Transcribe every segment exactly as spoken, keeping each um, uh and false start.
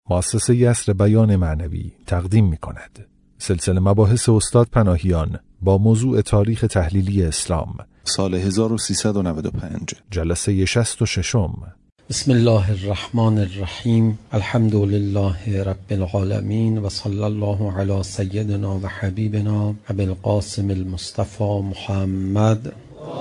مؤسسه یسر بیان معنوی تقدیم می کند. سلسله مباحث استاد پناهیان با موضوع تاریخ تحلیلی اسلام، سال هزار و سیصد و نود و پنج، جلسه شصت و ششم. بسم الله الرحمن الرحیم. الحمد لله رب العالمین و صلی الله علی سیدنا و حبیبنا ابی القاسم المصطفى محمد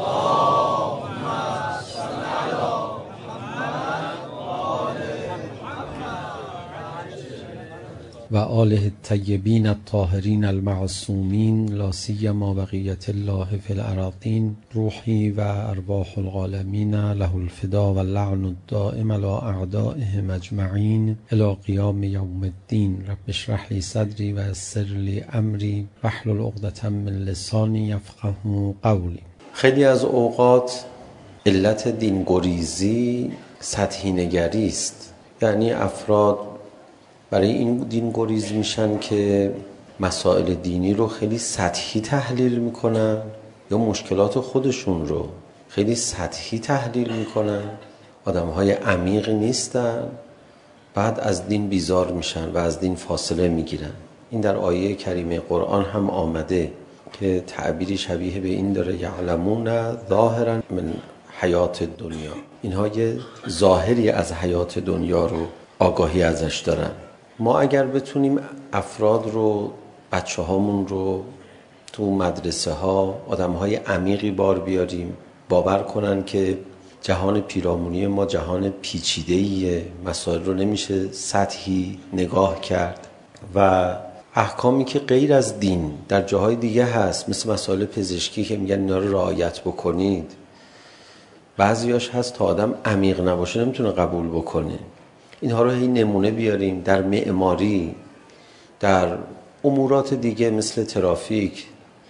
و آله الطیبین الطاهرین المعصومین لا سیما بقیت الله فی الاراضین. روحی و ارواح العالمین له الفدا و اللعن الدائم علی اعدائهم اجمعین الی قیام یوم الدین. رب اشرح لی صدری و یسر لی امری واحلل عقدة من لسانی یفقهوا قولی. خیلی از اوقات علت دینگریزی سطحی نگری است، یعنی افراد برای این دین گریز میشن که مسائل دینی رو خیلی سطحی تحلیل میکنن یا مشکلات خودشون رو خیلی سطحی تحلیل میکنن، آدمهای عمیق نیستن، بعد از دین بیزار میشن و از دین فاصله میگیرن. این در آیه کریمه قرآن هم آمده که تعبیری شبیه به این داره: یعلمون ظاهرا من حیات دنیا. اینها یه ظاهری از حیات دنیا رو آگاهی ازش دارن. ما اگر بتونیم افراد رو، بچه هامون رو تو مدرسه ها آدم های عمیقی بار بیاریم، باور کنن که جهان پیرامونی ما جهان پیچیده‌ایه، مسائل رو نمیشه سطحی نگاه کرد و احکامی که غیر از دین در جاهای دیگه هست، مثل مسائل پزشکی که میگن اینا رو رعایت بکنید، بعضیاش هست تا آدم عمیق نباشه نمیتونه قبول بکنه. اینها رو هی نمونه بیاریم در معماری، در امورات دیگه مثل ترافیک.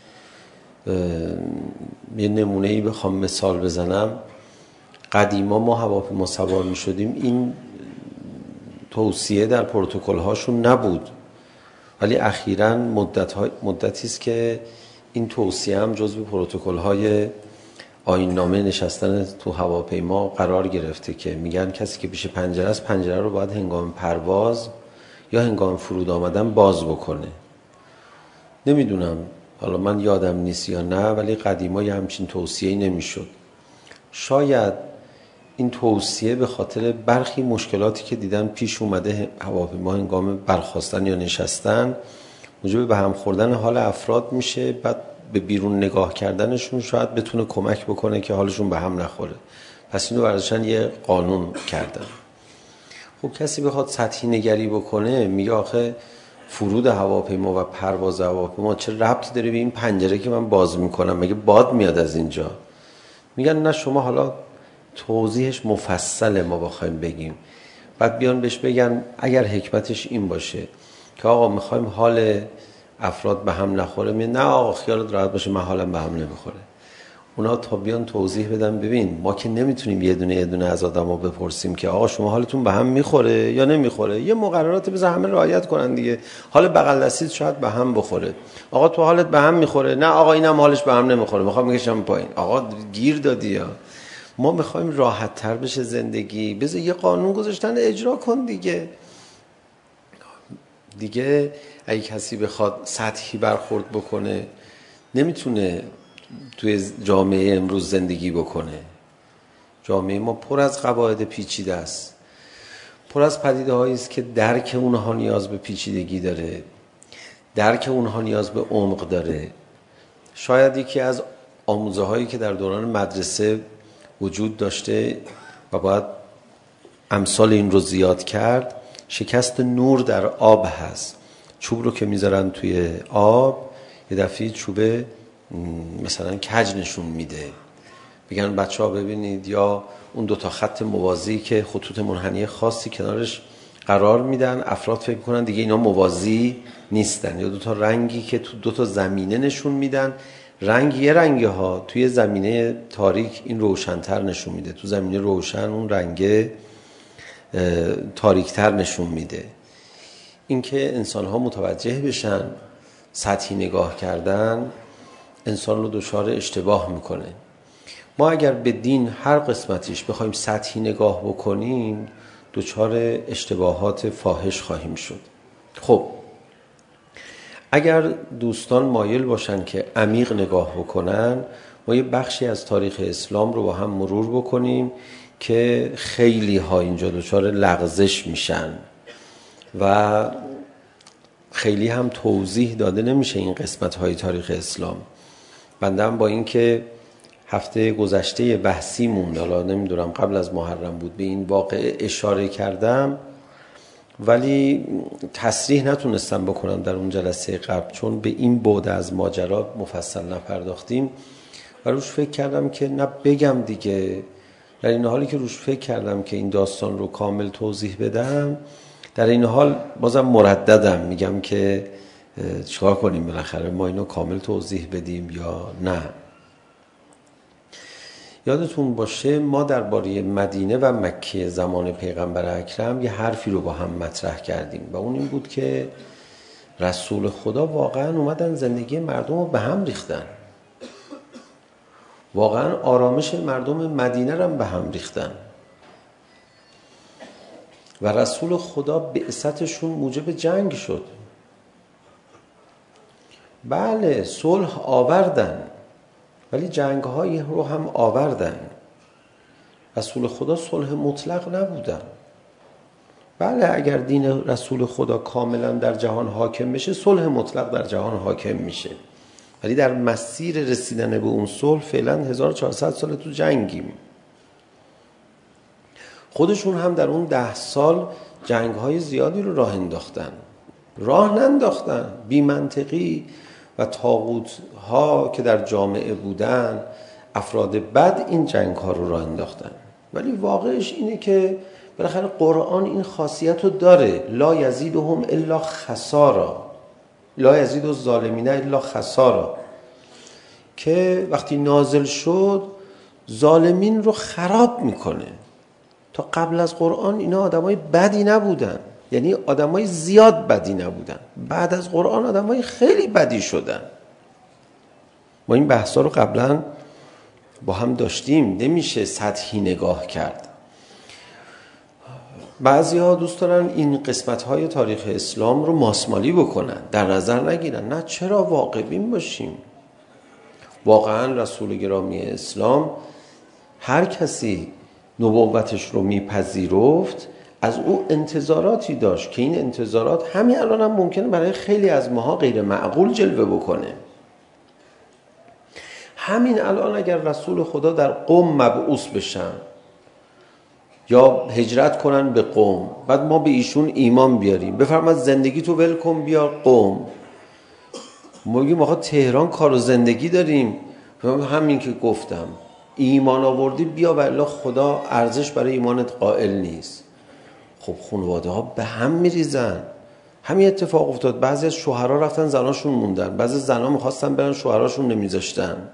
یه نمونه‌ای بخوام مثال بزنم، قدیما ما هواپیما سوار می شدیم، این توصیه در پروتکل هاشون نبود، ولی اخیراً مدت های مدتی است که این توصیه هم جزو پروتکل های آیین نامه نشستن تو هواپیما قرار گرفته که میگن کسی که پیش پنجره است پنجره رو باید هنگام پرواز یا هنگام فرود آمدن باز بکنه. نمیدونم، حالا من یادم نیست یا نه، ولی قدیما یه همچین توصیه‌ای نمیشد. شاید این توصیه به خاطر برخی مشکلاتی که دیدن پیش اومده هواپیما هنگام برخاستن یا نشستن موجب به هم خوردن حال افراد میشه، بعد به بیرون نگاه کردنشون شاید بتونه کمک بکنه که حالشون به هم نخوره. پس اینو برداشتن یه قانون کردن. خب کسی بخواد سطحی نگری بکنه میگه آخه فرود هواپیما و پرواز هواپیما چه ربطی داره به این پنجره که من باز میکنم؟ مگه باد میاد از اینجا؟ میگن نه، شما حالا توضیحش مفصله ما بخوایم بگیم. بعد بیان بهش بگن اگر حکمتش این باشه که آقا میخوایم حال افراد به هم نخوره، می نه آقا خیالت راحت باشه من حالم به هم نمیخوره. اونا تا بیان توضیح بدن ببین ما که نمیتونیم یه دونه یه دونه از آدم‌ها بپرسیم که آقا شما حالتون به هم میخوره یا نمیخوره، یه مقررات بذار همه رعایت کنن دیگه. حال بغل دستیت شاید به هم بخوره، آقا تو حالت به هم میخوره، نه آقا اینم حالش به هم نمیخوره میخوام میکشم پایین. آقا گیر دادی یا ما میخوایم راحت تر بشه زندگی، بذار یه قانون گذاشتن اجرا کن دیگه. دیگه اگه کسی بخواد سطحی برخورد بکنه نمیتونه توی جامعه امروز زندگی بکنه. جامعه ما پر از قواعد پیچیده است، پر از پدیده هایی است که درک اونها نیاز به پیچیدگی داره، درک اونها نیاز به عمق داره. شاید یکی از آموزه هایی که در دوران مدرسه وجود داشته و باید امثال این رو زیاد کرد، شکست نور در آب هست. چوب رو که میذارن توی آب یه دفعه چوبه مثلا کج نشون میده، میگن بچه ها ببینید، یا اون دوتا خط موازی که خطوط منحنی خاصی کنارش قرار میدن، افراد فکر کنن دیگه اینا موازی نیستن، یا دوتا رنگی که تو دوتا زمینه نشون میدن، رنگ یه رنگه ها توی زمینه تاریک این روشن‌تر نشون میده، تو زمینه روشن اون رنگ تاریک‌تر نشون میده. اینکه انسان‌ها متوجه بشن سطحی نگاه کردن انسان رو دچار اشتباه میکنه. ما اگر به دین هر قسمتیش بخوایم سطحی نگاه بکنیم دچار اشتباهات فاحش خواهیم شد. خب اگر دوستان مایل باشن که عمیق نگاه بکنن، ما یه بخشی از تاریخ اسلام رو با هم مرور بکنیم که خیلی ها اینجا دچار لغزش میشن و خیلی هم توضیح داده نمیشه این قسمت های تاریخ اسلام. بنده هم با این که هفته گذشته بحثیمون، حالا نمیدونم قبل از محرم بود، به این واقعه اشاره کردم، ولی تصریح نتونستم بکنم در اون جلسه قبل، چون به این بعد از ماجرا مفصل نپرداختیم و روش فکر کردم که نه بگم دیگه. در این حالی که روش فکر کردم که این داستان رو کامل توضیح بدم، در این حال بازم مرددم، میگم که چیکار کنیم بالاخره ما اینو کامل توضیح بدیم یا نه. یادتون باشه ما درباره مدینه و مکه زمان پیغمبر اکرم یه حرفی رو با هم مطرح کردیم و اون این بود که رسول خدا واقعا اومدن زندگی مردم رو به هم ریختن، واقعا آرامش مردم مدینه رو به هم ریختن و رسول خدا بعثتشون موجب جنگ شد. بله صلح آوردن ولی جنگ‌هایی رو هم آوردن. رسول خدا صلح مطلق نبودن. بله اگر دین رسول خدا کاملا در جهان حاکم بشه، صلح مطلق در جهان حاکم میشه، ولی در مسیر رسیدن به اون صلح فعلا هزار و چهارصد سال تو جنگیم. خودشون هم در اون ده سال جنگ‌های زیادی رو راه انداختن. راه ننداختن، بی منطقی و طاغوت‌ها که در جامعه بودن، افراد بد این جنگ‌ها رو راه انداختن. ولی واقعش اینه که بالاخره قرآن این خاصیت رو داره، لا یزیدهم الا خسارا، لا یزید الظالمین الا خسارا، که وقتی نازل شد ظالمین رو خراب میکنه. تا قبل از قرآن اینا آدمای بدی نبودن، یعنی آدمای زیاد بدی نبودن. بعد از قرآن آدمای خیلی بدی شدن. ما این بحثا رو قبلا با هم داشتیم، نمیشه سطحی نگاه کرد. بعضی ها دوست دارن این قسمت های تاریخ اسلام رو ماسمالی بکنن، در نظر نگیرن. نه، چرا واقع بین باشیم. واقعا رسول گرامی اسلام هر کسی نبوتش رو میپذیرفت از او انتظاراتی داشت که این انتظارات همین الان هم ممکنه برای خیلی از ماها غیر معقول جلوه بکنه. همین الان اگر رسول خدا در قوم مبعوث بشن یا هجرت کنن به قوم، بعد ما به ایشون ایمان بیاریم، بفرماد زندگی تو ول کن بیا قوم، ما بگیم آقا تهران کار و زندگی داریم، همین که گفتم ایمان آوردی بیا و الا خدا ارزش برای ایمانت قائل نیست. خب خانواده ها به هم میریزن. همین اتفاق افتاد، بعضی از شوهرها رفتن زناشون موندن، بعضی زنها میخواستن برن شوهراشون نمیذاشتن.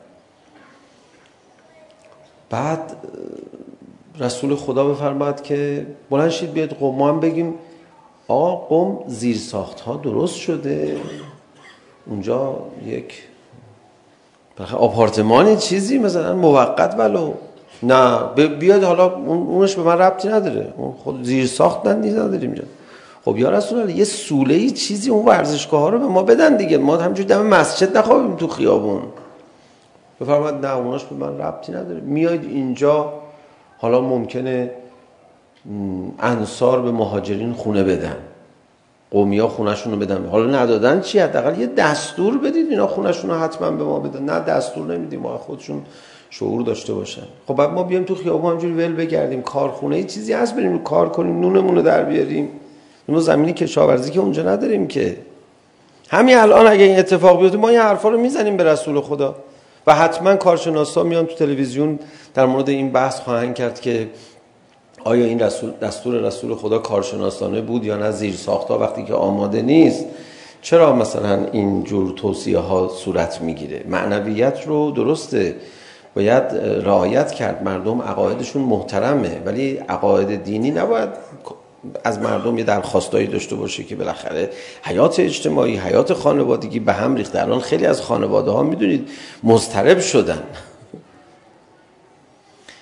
بعد رسول خدا بفرماد که بلند شید بیاد قوم، ما هم بگیم آقا قوم زیر ساخت ها درست شده، اونجا یک آپارتمانی چیزی مثلا موقت ولو نه بیاد، حالا اونش به من ربطی نداره، اون خود زیر ساخت نداریم اینجا. خب یا رسول الله یه سوله‌ای چیزی اون ورزشگاه ها رو به ما بدن دیگه، ما همینجوری دم مسجد نخوابیم تو خیابون. بفرماد نه اوناش به من ربطی نداره، میاید اینجا. حالا ممکنه انصار به مهاجرین خونه بدن، قومیا خونه‌شون رو بدن، حالا ندادن چی، حداقل یه دستور بدید اینا خونه‌شون رو حتما به ما بدن. نه دستور نمیدیم، ما خودشون شعور داشته باشن. خب بعد ما بیایم تو خیابون همینجوری ول بگردیم، کارخونه ای چیزی هست بریم کار کنیم، نونمون رو در بیاریم؟ ما زمینی کشاورزی که اونجا نداریم که. همین الان اگه این اتفاق بیفته ما این حرفا رو میزنیم به رسول خدا و حتما کارشناسا میان تو تلویزیون در مورد این بحث خواهند کرد که آیا این رسول دستور رسول خدا کارشناسانه بود یا نه، زیر ساخت‌ها وقتی که آماده نیست چرا مثلا این جور توصیه ها صورت میگیره. معنویت رو درسته باید رعایت کرد، مردم عقایدشون محترمه، ولی عقاید دینی نباید از مردم یه درخواستایی داشته باشه که بالاخره حیات اجتماعی، حیات خانوادگی به هم ریخته. الان خیلی از خانواده ها میدونید مضطرب شدن.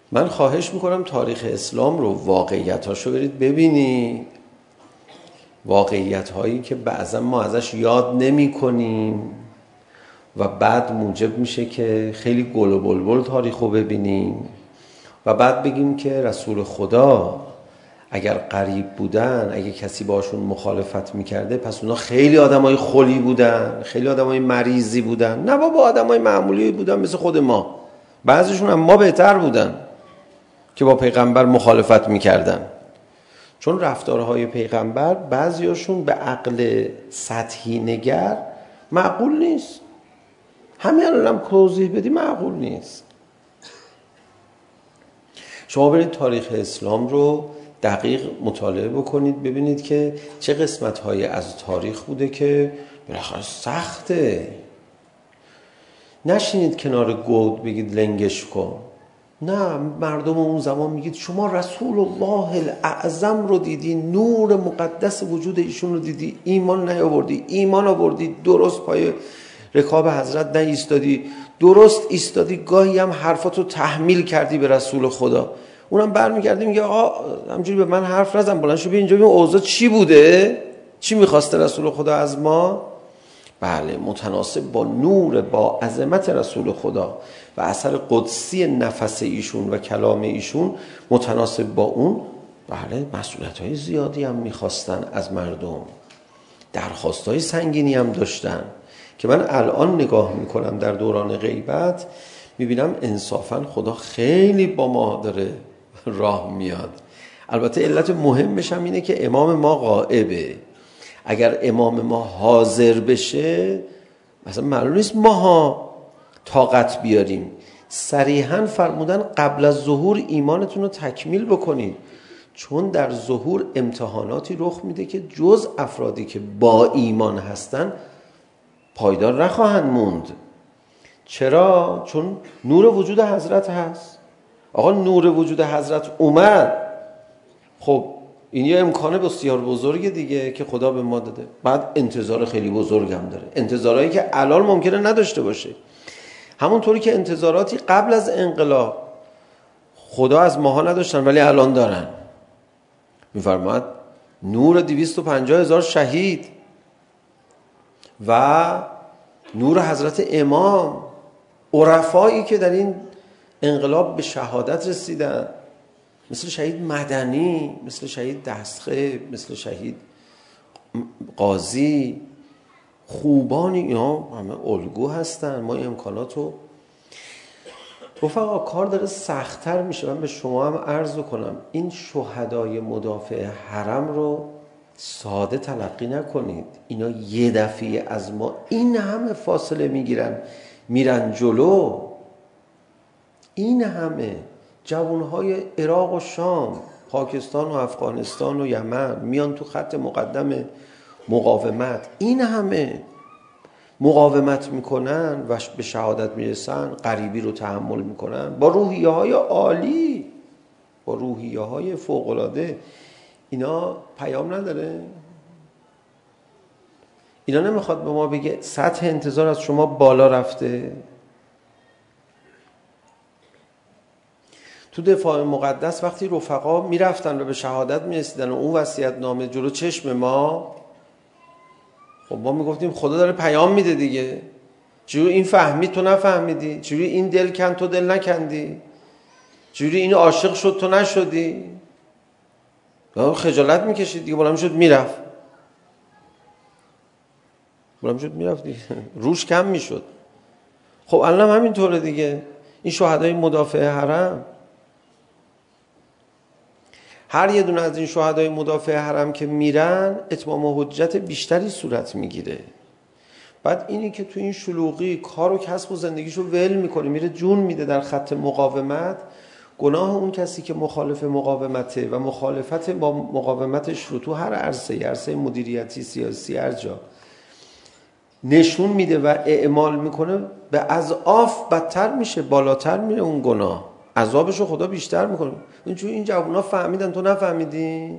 من خواهش میکنم تاریخ اسلام رو واقعیتاشو برید ببینید، واقعیت هایی که بعضا ما ازش یاد نمی کنیم و بعد موجب میشه که خیلی گل و بلبل تاریخ رو ببینیم و بعد بگیم که رسول خدا اگر غریب بودن، اگه کسی باشون مخالفت میکرده، پس اونا خیلی آدمای خلی بودن، خیلی آدمای مریضی بودن. نه بابا، آدمای معمولی بودن مثل خود ما، بعضیشون هم ما بهتر بودن که با پیغمبر مخالفت میکردن. چون رفتارهای پیغمبر بعضیاشون به عقل سطحی نگر معقول نیست. همین الان هم توضیح بدی معقول نیست. شما برید تاریخ اسلام رو دقیق مطالعه بکنید، ببینید که چه قسمت‌هایی از تاریخ بوده که بالاخره سخته. نشینید کنار گود بگید لنگش کن. نه، مردم اون زمان میگید شما رسول الله الاعظم رو دیدی، نور مقدس وجود ایشون رو دیدی، ایمان نیاوردی، ایمان آوردی، درست پای رکاب حضرت نایستادی، درست ایستادی، گاهی هم حرفاتو تحمیل کردی به رسول خدا. اونم برمیگرده میگه آقا همجوری به من حرف نزن، بلند شو بیا اینجا ببین اوضاع چی بوده، چی میخواسته رسول خدا از ما. بله، متناسب با نور، با عظمت رسول خدا و اثر قدسی نفس ایشون و کلام ایشون، متناسب با اون بله مسئولیت‌های زیادی هم میخواستن از مردم، درخواست‌های سنگینی هم داشتن که من الان نگاه میکنم در دوران غیبت میبینم انصافا خدا خیلی با ما داره راه میاد. البته علت مهمش هم اینه که امام ما غائبه. اگر امام ما حاضر بشه مثلا معلوم نیست ماها طاقت بیاریم. صریحاً فرمودن قبل از ظهور ایمانتون رو تکمیل بکنید، چون در ظهور امتحاناتی رخ میده که جز افرادی که با ایمان هستن پایدار نخواهند موند. چرا؟ چون نور وجود حضرت هست. آقا نور وجود حضرت اومد، خب این یه امکان بسیار بزرگه دیگه که خدا به ما داده. بعد انتظار خیلی بزرگ هم داره، انتظارهایی که الان ممکنه نداشته باشه. همونطوری که انتظاراتی قبل از انقلاب خدا از ماها نداشتن ولی الان دارن. میفرماید نور دویست و پنجاه هزار شهید و نور حضرت امام، عرفایی که در این انقلاب به شهادت رسیدن، مثل شهید مدنی، مثل شهید دستخه، مثل شهید قاضی، خوبانی، اینا همه الگو هستن. ما این امکاناتو رفقا کار داره سخت‌تر میشه. من به شما هم عرض کنم این شهدای مدافع حرم رو ساده تلقی نکنید. اینا یه دفعه از ما این همه فاصله میگیرن میرن جلو. این همه جوانهای عراق و شام، پاکستان و افغانستان و یمن میان تو خط مقدم مقاومت، این همه مقاومت میکنن و به شهادت میرسن، غریبی رو تحمل میکنن با روحیه های عالی، با روحیه های فوق‌العاده. اینا پیام نداره؟ اینا نمیخواد به ما بگه سطح انتظار از شما بالا رفته؟ تو دفاع مقدس وقتی رفقا میرفتن و به شهادت میرسیدن و اون وصیت نامه جلو چشم ما، خب ما میگفتیم خدا داره پیام میده دیگه. چجوری این فهمید تو نفهمیدی؟ چجوری این دل کن تو دل نکندی؟ چجوری این عاشق شد تو نشدی؟ خجالت میکشید دیگه، بلند شد میرفت، بلند شد میرفت دیگه، روش کم میشد. خب الان هم همینطوره دیگه. این شهدای مدافع حرم، هر یه دونه از این شهدای مدافع حرم که میرن اتمام حجت بیشتری صورت میگیره. بعد اینی که تو این شلوغی کار و کسب و زندگیشو ول میکنه میره جون میده در خط مقاومت، گناه اون کسی که مخالف مقاومته و مخالفت با مقاومتش رو تو هر عرصه، عرصه مدیریتی، سیاسی، هر جا نشون میده و اعمال میکنه، به اضعاف بدتر میشه، بالاتر میره اون گناه، عذابشو خدا بیشتر میکنه. چون این جوونا فهمیدن تو نفهمیدی،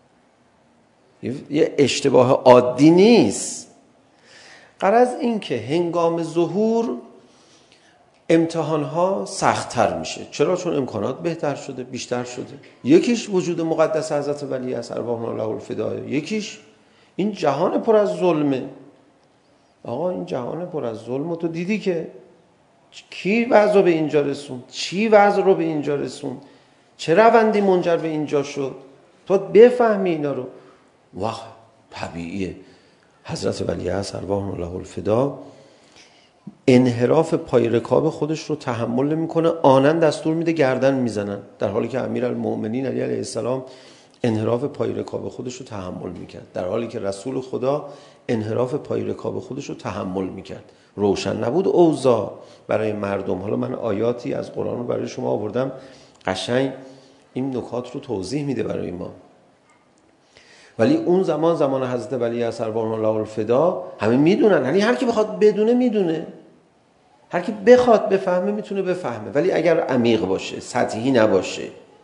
یه اشتباه عادی نیست. غرض این که هنگام ظهور امتحان ها سخت‌تر میشه. چرا؟ چون امکانات بهتر شده، بیشتر شده. یکیش وجود مقدس حضرت ولی عصر ارواح الله الفدای، یکیش این جهان پر از ظلمه. آقا این جهان پر از ظلم تو دیدی که کی وضع رو به اینجا رسون، چی وضع رو به اینجا رسون، چه روندی منجر به اینجا شد، تو بفهمی اینا رو. وقت طبیعیه حضرت ولی عصر ارواح الله الفدا انحراف پای رکاب خودش رو تحمل نمی‌کنه، آنن دستور میده گردن میزنن، در حالی که امیرالمؤمنین علی علیه السلام انحراف پای رکاب خودش رو تحمل میکرد، در حالی که رسول خدا انحراف پای رکاب خودش رو تحمل میکرد. روشن نبود اوضاع برای مردم. حالا من آیاتی از قرآن رو برای شما آوردم، قشنگ این نکات رو توضیح میده برای ما. ولی اون زمان زمان حضرت ولی عصر ارواح الله الفدا همه میدونن، یعنی هر کی بخواد بدونه میدونه، هر کی بخواد بفهمه میتونه بفهمه، ولی اگر عمیق باشه، سطحی نباشه.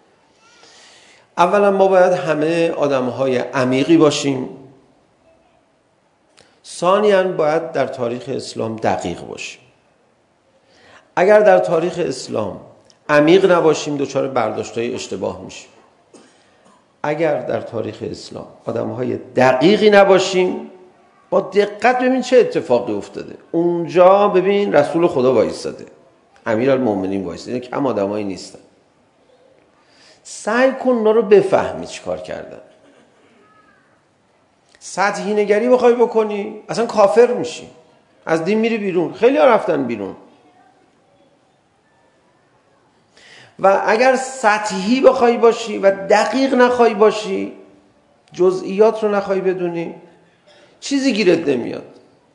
اولا ما باید همه آدم‌های عمیقی باشیم. ثانیاً باید در تاریخ اسلام دقیق باشیم. اگر در تاریخ اسلام عمیق نباشیم دچار برداشت‌های اشتباه میشیم. اگر در تاریخ اسلام آدم‌های دقیقی نباشیم، با دقت ببین چه اتفاقی افتاده. اونجا ببین رسول خدا وایساده، امیرالمؤمنین وایساده، کم آدمایی نیستن. سعی کن اونا رو بفهمی چی کار کردن. سطحی نگری بخوای بکنی اصلا کافر میشی، از دین میری بیرون. خیلی ها رفتن بیرون. و اگر سطحی بخوای باشی و دقیق نخوای باشی، جزئیات رو نخوای بدونی، چیزی گیرت نمیاد.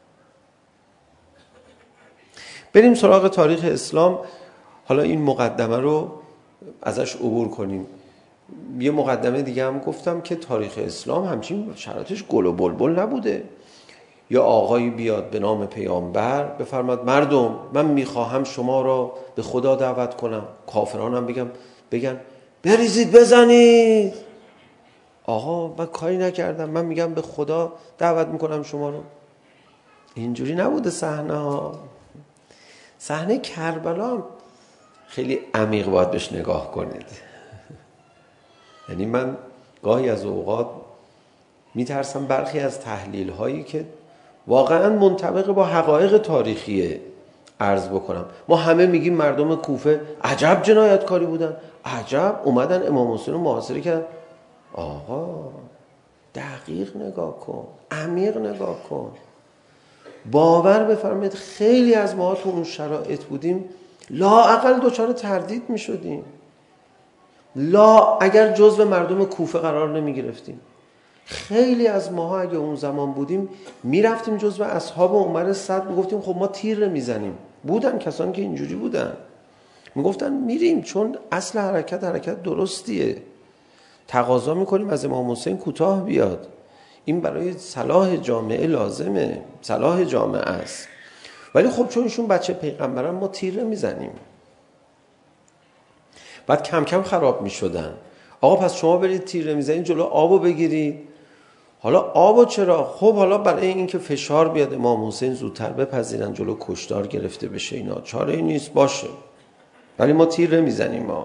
بریم سراغ تاریخ اسلام. حالا این مقدمه رو ازش عبور کنیم. یه مقدمه دیگه هم گفتم که تاریخ اسلام همچین شرایطش گل و بلبل نبوده. یا آقایی بیاد به نام پیامبر بفرماد مردم من میخواهم شما را به خدا دعوت کنم، کافران هم بگم بگن بریزید بزنید. آقا من کاری نکردم، من میگم به خدا دعوت میکنم شما رو. اینجوری نبوده صحنه ها. صحنه کربلا خیلی عمیق باید بهش نگاه کنید. یعنی من گاهی از اوقات میترسم برخی از تحلیل هایی که واقعا منطبق با حقایق تاریخیه عرض بکنم. ما همه میگیم مردم کوفه عجب جنایتکاری بودن، عجب اومدن امام حسین رو محاصره کردن. آقا دقیق نگاه کن، عمیق نگاه کن. باور بفرمایید خیلی از ما تو اون شرایط بودیم، لااقل دچار تردید میشدیم، لا اگر جزو مردم کوفه قرار نمی گرفتیم. خیلی از ماها اگه اون زمان بودیم میرفتیم جزو اصحاب عمر صد، میگفتیم خب ما تیر میزنیم. بودن کسانی که اینجوری بودن، میگفتن میریم چون اصل حرکت حرکت درستیه، تقاضا میکنیم از امام حسین کوتاه بیاد، این برای صلاح جامعه لازمه، صلاح جامعه است. ولی خب چون ایشون بچه پیغمبرن ما تیر میزنیم. بعد کم کم خراب میشدن. آقا پس شما برید تیر میزنید جلو آبو بگیرید. حالا آبو چرا؟ خب حالا برای اینکه فشار بیاد امام حسین زودتر بپذیرن جلو کشتار گرفته بشه، اینا چاره ای نیست باشه، ولی ما تیر میزنیم. ما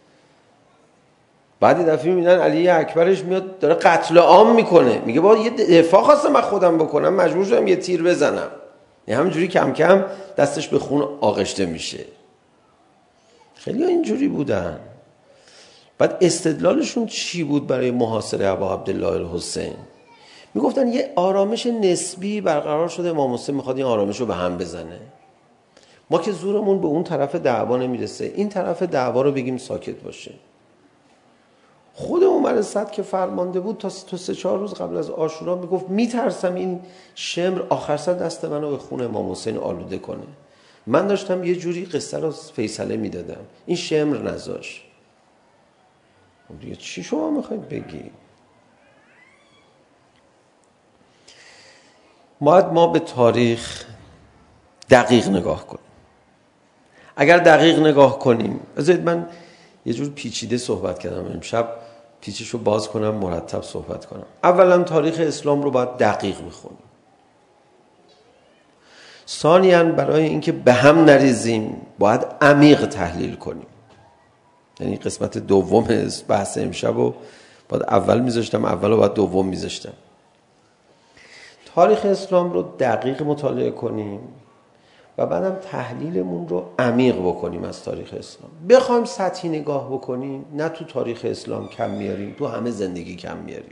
بعد دفعه میبینن علی اکبرش میاد داره قتل عام میکنه، میگه با یه دفاع خواستم من خودم بکنم، مجبور شدم یه تیر بزنم. یعنی همینجوری کم کم دستش به خون آغشته میشه. خیلی اینجوری بودن. بعد استدلالشون چی بود برای محاصره ابا عبدالله الحسین؟ میگفتن یه آرامش نسبی برقرار شده، امام حسین میخواد این آرامش رو به هم بزنه. ما که زورمون به اون طرف دعوا نمیرسه، این طرف دعوا رو بگیم ساکت باشه. خود عمر صد که فرمانده بود تا تا سه چهار روز قبل از عاشورا میگفت میترسم این شمر آخر سر دست منو به خون امام حسین آلوده کنه. من داشتم یه جوری قصه رو فیصله میدادم، این شمر نذاش. دیگه چی شما میخواید بگی؟ باید ما به تاریخ دقیق نگاه کنیم. اگر دقیق نگاه کنیم، بذارید من یه جور پیچیده صحبت کردم امشب، پیچشو باز کنم مرتب صحبت کنم. اولا تاریخ اسلام رو باید دقیق بخونیم. ثانیاً برای اینکه به هم نریزیم باید عمیق تحلیل کنیم. یعنی قسمت دوم بحث امشب رو باید اول میذاشتم، اول رو باید دوم میذاشتم. تاریخ اسلام رو دقیق مطالعه کنیم و بعدم تحلیلمون رو عمیق بکنیم از تاریخ اسلام. بخوایم سطحی نگاه بکنیم، نه تو تاریخ اسلام کم میاریم، تو همه زندگی کم میاریم.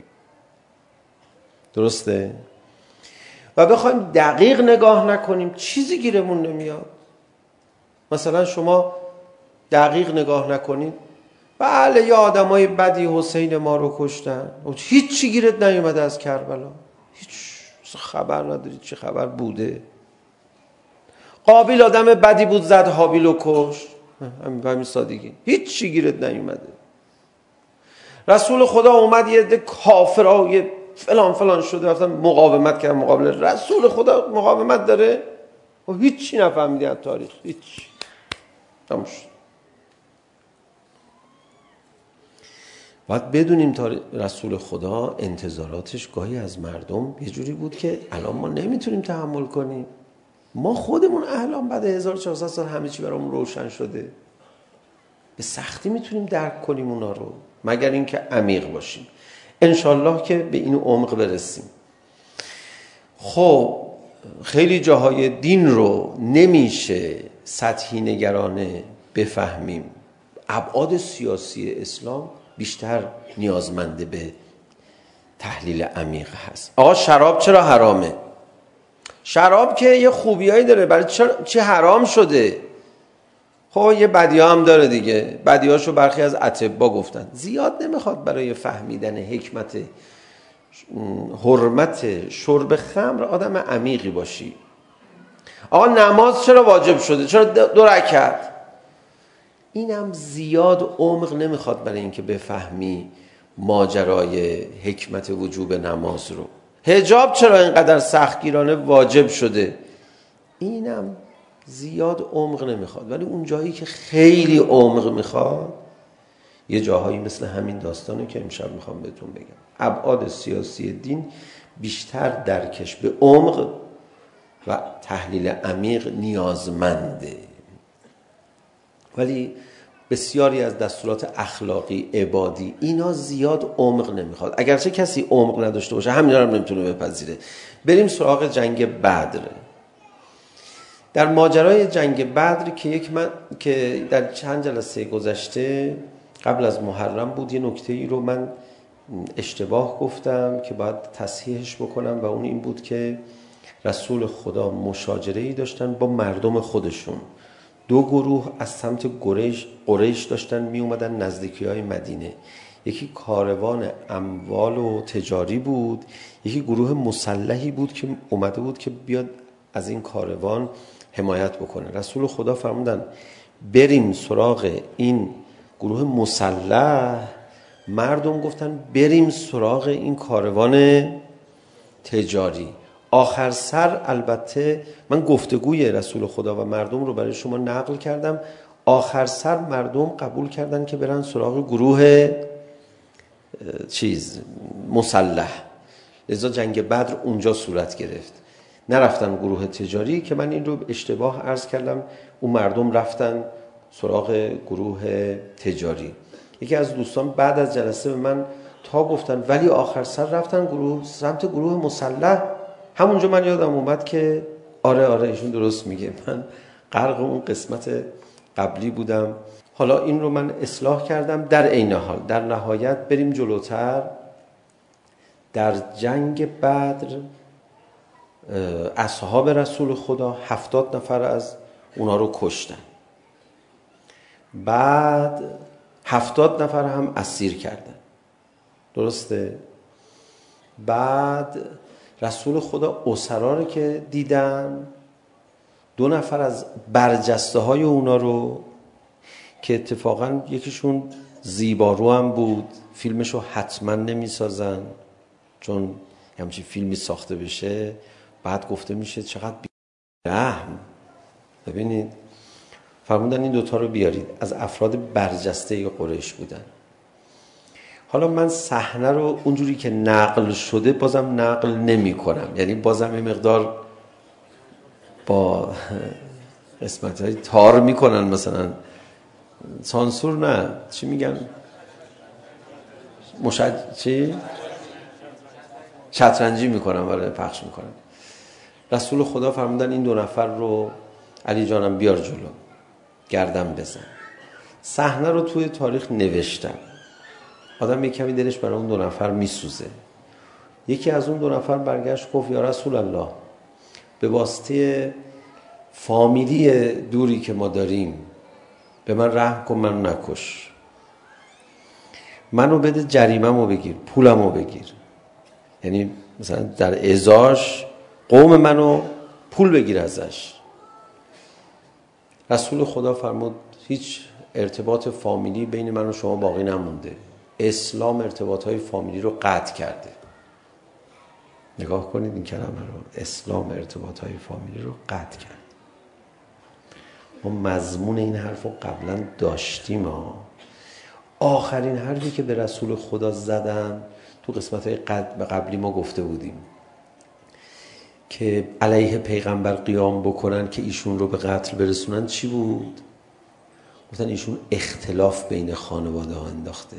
درسته؟ و بخوایم دقیق نگاه نکنیم چیزی گیرمون نمیاد. مثلا شما دقیق نگاه نکنید، بله یه آدمای بدی حسین ما رو کشتن، هیچ چی گیرت نیومده از کربلا، هیچ خبر نداری چه خبر بوده. قابیل آدم بدی بود زد هابیل رو کشت، همین همین سادگی، هیچ چی گیرت نیومده. رسول خدا اومد یه عده کافرای فلان فلان شده رفتن مقاومت کردن مقابل رسول خدا. مقاومت داره و هیچ چی نفهمیدی از تاریخ، هیچ نموشد. باید بدونیم تا رسول خدا انتظاراتش گاهی از مردم یه جوری بود که الان ما نمیتونیم تحمل کنیم. ما خودمون الان بعد هزار و چهارصد سال همه چی برامون روشن شده، به سختی میتونیم درک کنیم اونا رو، مگر اینکه عمیق باشیم. انشالله که به این عمق برسیم. خب خیلی جاهای دین رو نمیشه سطحی نگرانه بفهمیم. ابعاد سیاسی اسلام بیشتر نیازمنده به تحلیل عمیق هست. آقا شراب چرا حرامه؟ شراب که یه خوبیایی داره، برای چی حرام شده؟ خب یه بدیها هم داره دیگه. بدیهاشو برخی از اطباء گفتن. زیاد نمیخواد برای فهمیدن حکمت حرمت شرب خمر آدم عمیقی باشی. آقا نماز چرا واجب شده؟ چرا دو رکعت؟ اینم زیاد عمق نمیخواد برای اینکه بفهمی ماجرای حکمت وجوب نماز رو. حجاب چرا اینقدر سختگیرانه واجب شده؟ اینم زیاد عمق نمیخواد. ولی اون جایی که خیلی عمق میخواد، یه جاهایی مثل همین داستانه که امشب میخوام بهتون بگم. ابعاد سیاسی دین بیشتر درکش به عمق و تحلیل عمیق نیازمنده. ولی بسیاری از دستورات اخلاقی، عبادی، اینا زیاد عمق نمیخواد. اگرچه کسی عمق نداشته باشه همینا رو نمیتونه بپذیره. بریم سراغ جنگ بدر. در ماجرای جنگ بدر که یک من که در چند جلسه گذشته قبل از محرم بود، یه نکته ای رو من اشتباه گفتم که باید تصحیحش بکنم و اون این بود که رسول خدا مشاجره ای داشتن با مردم خودشون. دو گروه از سمت قریش قریش داشتن می اومدن نزدیکی های مدینه. یکی کاروان اموال و تجاری بود، یکی گروه مسلحی بود که اومده بود که بیاد از این کاروان حمایت بکنه. رسول خدا فرمودن بریم سراغ این گروه مسلح. مردم گفتن بریم سراغ این کاروان تجاری. آخر سر البته من گفتگوی رسول خدا و مردم رو برای شما نقل کردم. آخر سر مردم قبول کردن که برن سراغ گروه چیز مسلح. لذا جنگ بدر اونجا صورت گرفت. نرفتن گروه تجاری که من این رو اشتباه عرض کردم. اون مردم رفتن سراغ گروه تجاری. یکی از دوستان بعد از جلسه به من تا گفتن ولی آخر سر رفتن گروه سمت گروه مسلح. همونجا من یادم اومد که آره آره ایشون درست میگه، من غرق اون قسمت قبلی بودم. حالا این رو من اصلاح کردم. در عین حال در نهایت بریم جلوتر. در جنگ بدر اصحاب رسول خدا هفتاد نفر از اونا رو کشتن. بعد هفتاد نفر هم اسیر کردن. درسته؟ بعد رسول خدا اسرا رو که دیدن، دو نفر از برجسته های اونا رو که اتفاقا یکیشون زیبارو هم بود، فیلمشو حتما نمی سازن چون همچین فیلمی ساخته بشه بعد گفته میشه چقدر بی‌رحم. ببینید فرمودن این دوتا رو بیارید، از افراد برجسته قریش بودن. حالا من صحنه رو اونجوری که نقل شده بازم نقل نمی کنم، یعنی بازم یه مقدار با قسمت های تار میکنن، مثلا سانسور نه چی میگن مشد چی شطرنجی میکنن برای پخش میکنن. رسول خدا فرمودن این دو نفر رو علی جانم بیار جلو، گردن بزن. صحنه رو توی تاریخ نوشتن. آدم یک کمی دلش برای اون دو نفر میسوزه. یکی از اون دو نفر برگشت گفت یا رسول الله، به واسطه فامیلی دوری که ما داریم به من رحم کن، منو نکش، منو بده جریمه‌مو بگیر، پولمو بگیر. یعنی مثلا در ازاش قوم منو پول بگیر ازش. رسول خدا فرمود هیچ ارتباط فامیلی بین من و شما باقی نمونده. اسلام ارتباطهای فامیلی رو قطع کرده. نگاه کنید این کلمه رو، اسلام ارتباطهای فامیلی رو قطع کرد. ما مضمون این حرف رو قبلا داشتیم ها. آخرین حرفی که به رسول خدا زدن تو قسمت‌های قبلی ما گفته بودیم که علیه پیغمبر قیام بکنن که ایشون رو به قتل برسونن چی بود؟ گفتن ایشون اختلاف بین خانواده ها انداخته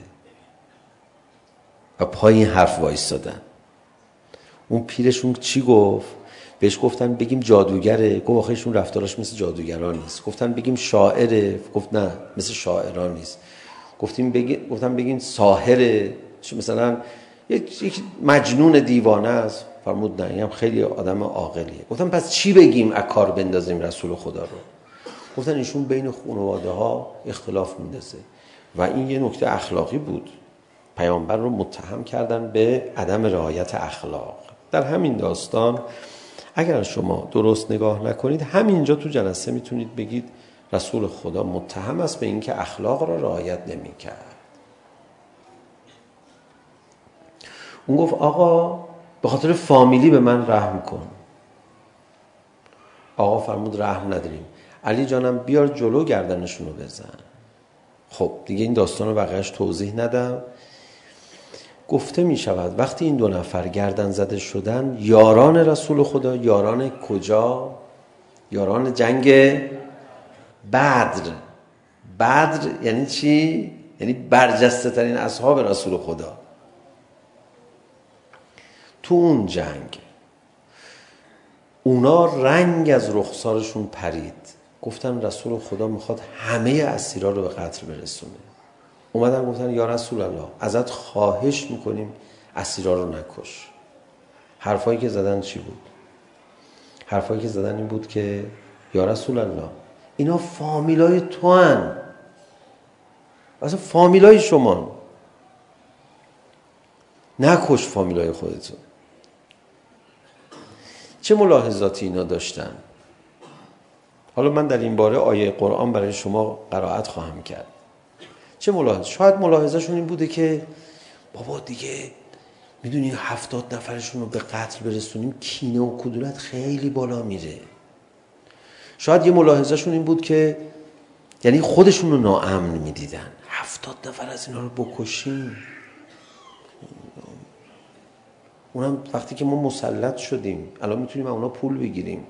و پای این حرف وایستادن. اون پیرشون چی گفت؟ بهش گفتن بگیم جادوگره، گفت آخه ایشون رفتاراش مثل جادوگران نیست. گفتن بگیم شاعره، گفت نه مثل شاعران نیست. گفتیم بگیم گفتن بگیم ساحره، مثلا یک مجنون دیوانه است. فرمود نه، اینم خیلی آدم عاقلیه. گفتم پس چی بگیم از کار بندازیم رسول خدا رو؟ گفتن ایشون بین خانواده ها اختلاف میندازه و این یه نکته اخلاقی بود. پیامبر رو متهم کردن به عدم رعایت اخلاق. در همین داستان اگر شما درست نگاه نکنید همینجا تو جلسه میتونید بگید رسول خدا متهم است به اینکه اخلاق را رعایت نمیکرد. اون گفت آقا به خاطر فامیلی به من رحم کن. آقا فرمود رحم نداریم. علی جانم بیار جلو گردنشون رو بزن. خب دیگه این داستان رو بقیه‌اش توضیح ندم. گفته می شود وقتی این دو نفر گردن زده شدن، یاران رسول خدا، یاران کجا؟ یاران جنگ بدر. بدر یعنی چی؟ یعنی برجسته ترین اصحاب رسول خدا. تو اون جنگ اونا رنگ از رخسارشون پرید. گفتن رسول خدا میخواد همه اسیرا رو به قتل برسونه. اومدن گفتن یا رسول الله ازت خواهش میکنیم اسیرا رو نکش. حرفایی که زدن چی بود؟ حرفایی که زدن این بود که یا رسول الله اینا فامیلای تو هن، اصلا فامیلای شما، نکش فامیلای خودتون. چه ملاحظاتی اینا داشتن؟ حالا من در این باره آیه قرآن برای شما قرائت خواهم کرد. چه ملاحظه؟ شاید ملاحظهشون این بوده که بابا دیگه میدونی هفتاد نفرشون رو به قتل برسونیم کینه و کدورت خیلی بالا میره. شاید یه ملاحظهشون این بود که یعنی خودشون رو ناامن میدیدن. هفتاد نفر از اینا رو بکشیم، اونم وقتی که ما مسلط شدیم الان میتونیم اونا پول بگیریم.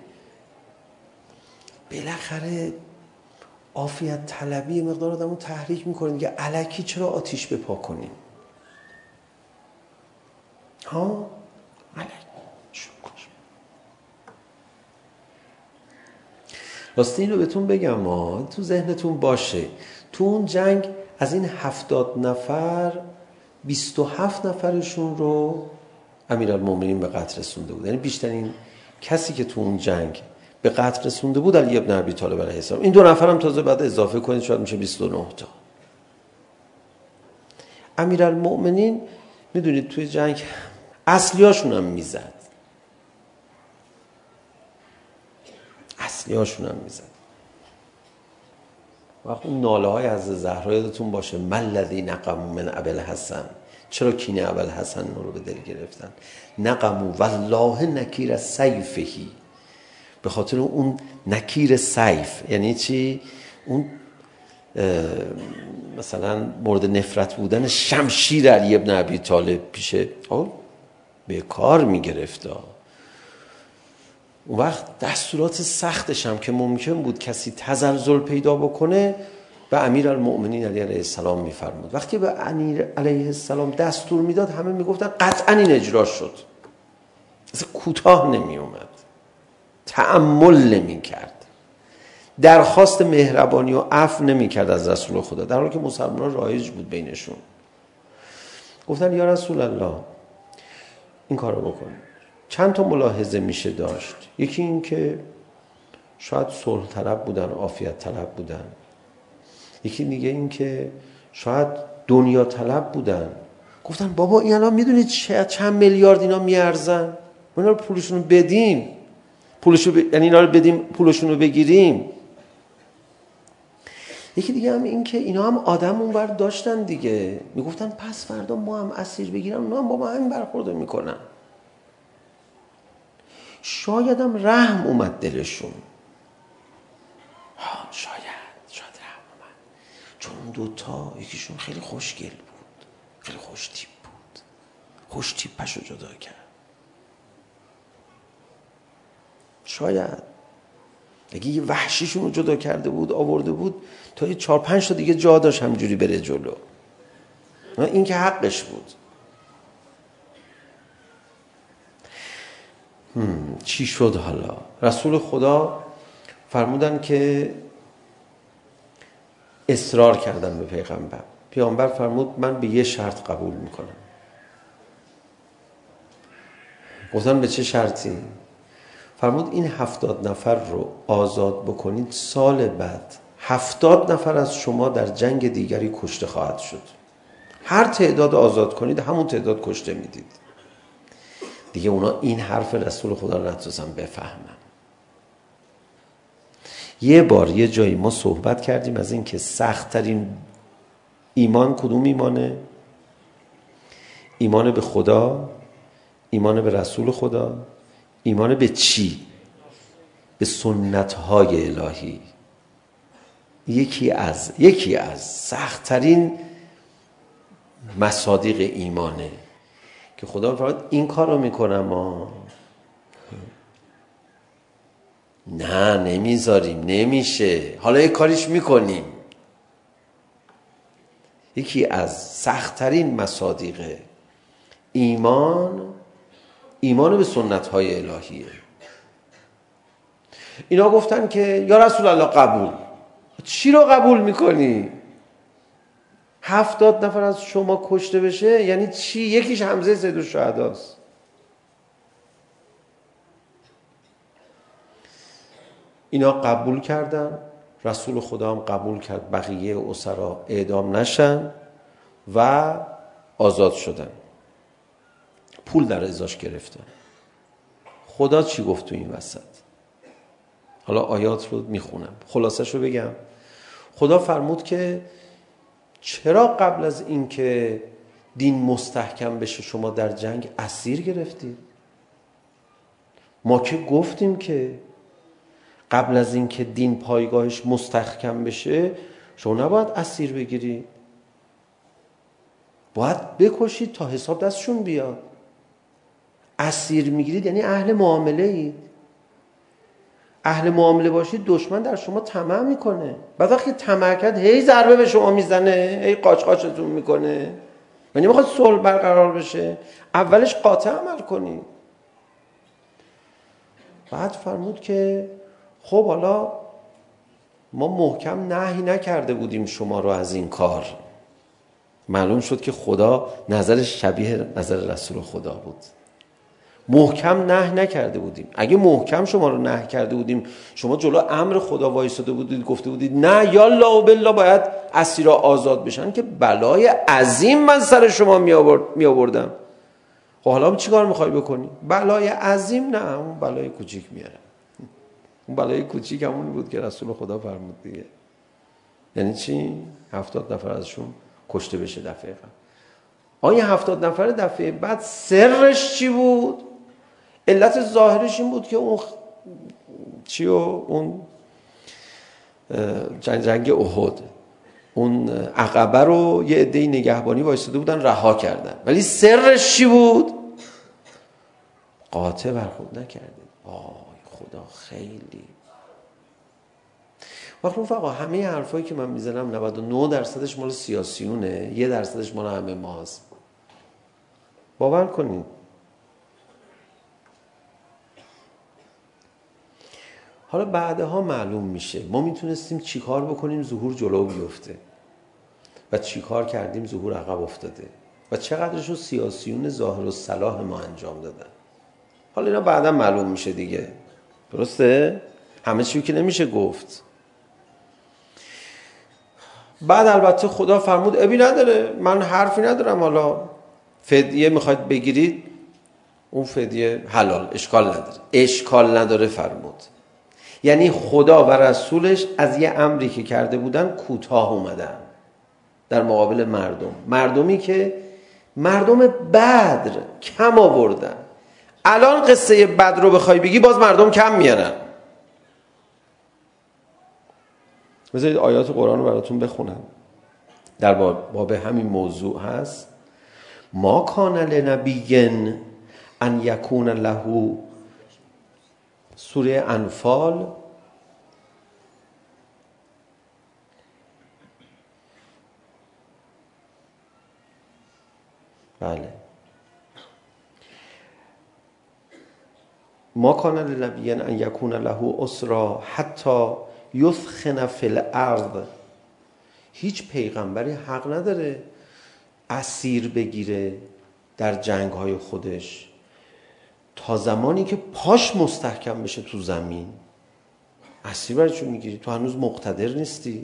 بالاخره عافیت طلبی مقدار آدمو تحریک میکنه دیگه. الکی چرا آتیش بپا کنیم؟ ها الکی شو کش. راستی اینو بهتون بگم ما تو ذهنتون باشه، تو اون جنگ از این هفتاد نفر بیست و هفت نفرشون رو امیرالمومنین به قتل رسونده بود. یعنی بیشترین کسی که تو اون جنگ به قتل رسونده بود علی ابن ابی طالب علیه السلام. این دو نفرم تازه بعد اضافه کنید شاید میشه بیست و نه تا. امیرالمومنین میدونید توی جنگ اصلیاشون هم میزد، اصلیاشون هم میزد. وقت اون ناله های از زهرا یادتون باشه، ملذی نقموا من ابوالحسن، چرا کینه ابوالحسن رو به دل گرفتن؟ نقموا والله نکیر سیفهی، به خاطر اون نکیر سیف. یعنی چی؟ اون مثلا مورد نفرت بودن شمشیر علی ابن ابی طالب پیشه به کار میگرفت. اون وقت دستورات سختش هم که ممکن بود کسی تزلزل پیدا بکنه به امیرالمؤمنین علی علیه السلام میفرمود. وقتی به امیر علیه السلام دستور میداد همه میگفتن قطعا این اجرا شد. اصلا کوتاه نمی اومد، تأمل نمی کرد، درخواست مهربانی و عفو نمی کرد از رسول خدا، در حالی که مسلمان رایج بود بینشون. گفتن یا رسول الله این کار رو بکن. چند تا ملاحظه میشه داشت. یکی این که شاید صلح طلب بودن، عافیت طلب بودن. یکی دیگه این که شاید دنیا طلب بودن. گفتن بابا این الان میدونید چند میلیارد اینا میارزن؟ ما اینا رو پولشون رو بدیم، پولشو ب... یعنی اینا رو بدیم پولشون رو بگیریم. یکی دیگه هم این که اینا هم آدم اونور داشتن دیگه، میگفتن پس فردا ما هم اسیر بگیرم، اونا هم با ما همین برخورد میکنن. شاید هم رحم اومد دلشون، ها شاید شاید رحم اومد، چون اون دوتا یکیشون خیلی خوشگل بود، خیلی خوش تیپ بود، خوش تیپش رو جدا کرد. شاید اگه یه وحشیشون رو جدا کرده بود آورده بود تا یه چهار پنج تا دیگه جا داشت همجوری بره جلو. این که حقش بود. هم. چی شد حالا؟ رسول خدا فرمودن که اصرار کردن به پیغمبر. پیغمبر فرمود من به یه شرط قبول میکنم. گفتن به چه شرطی؟ فرمود این هفتاد نفر رو آزاد بکنید، سال بعد هفتاد نفر از شما در جنگ دیگری کشته خواهد شد. هر تعداد آزاد کنید همون تعداد کشته میدید. دیگه اونا این حرف رسول خدا رو نتونستن بفهمن. یه بار یه جایی ما صحبت کردیم از این که سخت‌ترین ایمان کدوم ایمانه؟ ایمان به خدا، ایمان به رسول خدا، ایمان به چی؟ به سنت‌های الهی. یکی از یکی از سخت‌ترین مصادیق ایمانه که خدا فرمود این کار رو میکنم ها. نه نمیذاریم، نمیشه، حالا یک کاریش میکنیم. یکی از سخت‌ترین مصادیق ایمان ایمان به سنت‌های الهیه. اینا گفتن که یا رسول الله قبول. چی رو قبول میکنی؟ هفتاد نفر از شما کشته بشه یعنی چی؟ یکیش حمزه سیدالشهداست. اینا قبول کردن، رسول خدا هم قبول کرد بقیه اسرا اعدام نشن و آزاد شدن، پول در ازاش گرفتن. خدا چی گفت تو این وسط؟ حالا آیات رو میخونم، خلاصش رو بگم. خدا فرمود که چرا قبل از این که دین مستحکم بشه شما در جنگ اسیر گرفتید؟ ما که گفتیم که قبل از این که دین پایگاهش مستحکم بشه شما نباید اسیر بگیرید، باید بکشید تا حساب دستشون بیاد. اسیر میگیرید یعنی اهل معامله اید. اهل معامله باشید دشمن در شما طمع میکنه، بعد وقتی طمع کرد هی ضربه به شما میزنه، هی قاچ قاچتون میکنه. یعنی میخواد صلح برقرار بشه، اولش قاطع عمل کنید. بعد فرمود که خب حالا ما محکم نهی نکرده بودیم شما رو از این کار. معلوم شد که خدا نظرش شبیه نظر رسول خدا بود. محکم نه نکرده بودیم. اگه محکم شما رو نه کرده بودیم، شما جلو امر خدا وایساده بودید گفته بودید نه یالا و بالله باید اسیرا آزاد بشن، که بلای عظیم من سر شما می آورد می آوردم. خب حالا چی کار میخوای بکنی؟ بلای عظیم نه، اون بلای کوچیک میاره. اون بلای کوچیک همونی بود که رسول خدا فرمود دیگه. یعنی چی؟ هفتاد نفر ازشون کشته بشه دفعه قبل. آیا هفتاد نفر دفعه بعد سرش چی بود؟ علت ظاهرش این بود که اون چی و اون جنگ جنگ احد، اون عقبه رو یه عده‌ای نگهبانی وایساده بودن رها کردن، ولی سرش چی بود؟ قاطع برخورد نکردید. آه خدا خیلی. وقت رفقا همه حرفایی که من میزنم نود و نه درصدش مال سیاسیونه، یه درصدش مال همه ما هست. باور کنید. حالا بعدها معلوم میشه ما میتونستیم چی کار بکنیم ظهور جلو بیفته و چی کار کردیم ظهور عقب افتاده و چقدرشو سیاسیون ظاهر و صلاح ما انجام دادن. حالا اینا بعدا معلوم میشه دیگه، درسته؟ همه چیو که نمیشه گفت. بعد البته خدا فرمود ابی نداره، من حرفی ندارم، حالا فدیه میخواید بگیرید اون فدیه حلال، اشکال نداره. اشکال نداره فرمود. یعنی خدا و رسولش از یه امری که کرده بودن کوتاه اومدن در مقابل مردم. مردمی که مردم بدر کم آوردن. الان قصه بدر رو بخوای بگی باز مردم کم میارن. بذارید آیات قرآن رو براتون بخونم. در باب همین موضوع هست. ما کان لنبی ان یکون له، سوره انفال بله ما کان لنبی ان یکون له اسرا حتی یثخن فی الارض. هیچ پیغمبری حق نداره اسیر بگیره در جنگ‌های خودش تا زمانی که پاش مستحکم بشه تو زمین. اسیر برای چون میگیری؟ تو هنوز مقتدر نیستی.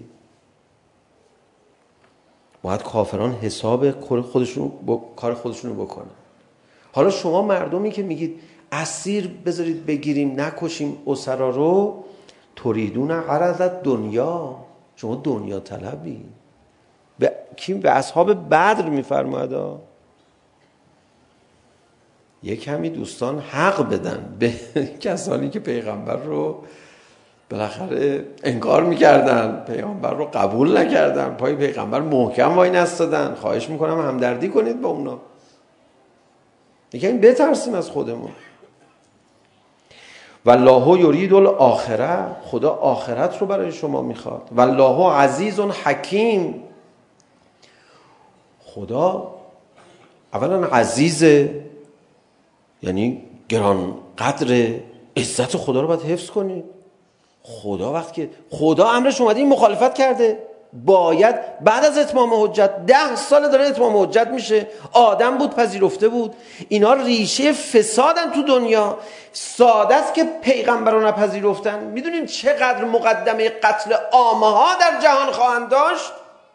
باید کافران حساب خودشون با کار خودشون رو بکنن. حالا شما مردمی که میگید اسیر بذارید بگیریم نکشیم اسرا رو، تریدون عرض دنیا، شما دنیا طلبی. به کی؟ به اصحاب بدر میفرماید یک کمی دوستان حق بدن به کسانی که پیغمبر رو بالاخره انکار میکردن، پیغمبر رو قبول نکردن، پای پیغمبر محکم وای نستادن. خواهش میکنم همدردی کنید با اونا. یک کمی بترسیم از خودمون. والله یرید الاخره، خدا آخرت رو برای شما میخواد. والله عزیز حکیم، خدا اولا عزیزه، یعنی گران قدر، عزت خدا رو باید حفظ کنید. خدا وقتی که خدا امرش اومده این مخالفت کرده، باید بعد از اتمام حجت، ده سال داره اتمام حجت میشه، آدم بود پذیرفته بود، اینا ریشه فسادن تو دنیا. ساده است که پیغمبر رو نپذیرفتن. میدونین چقدر مقدمه قتل عامه ها در جهان خواهند داشت؟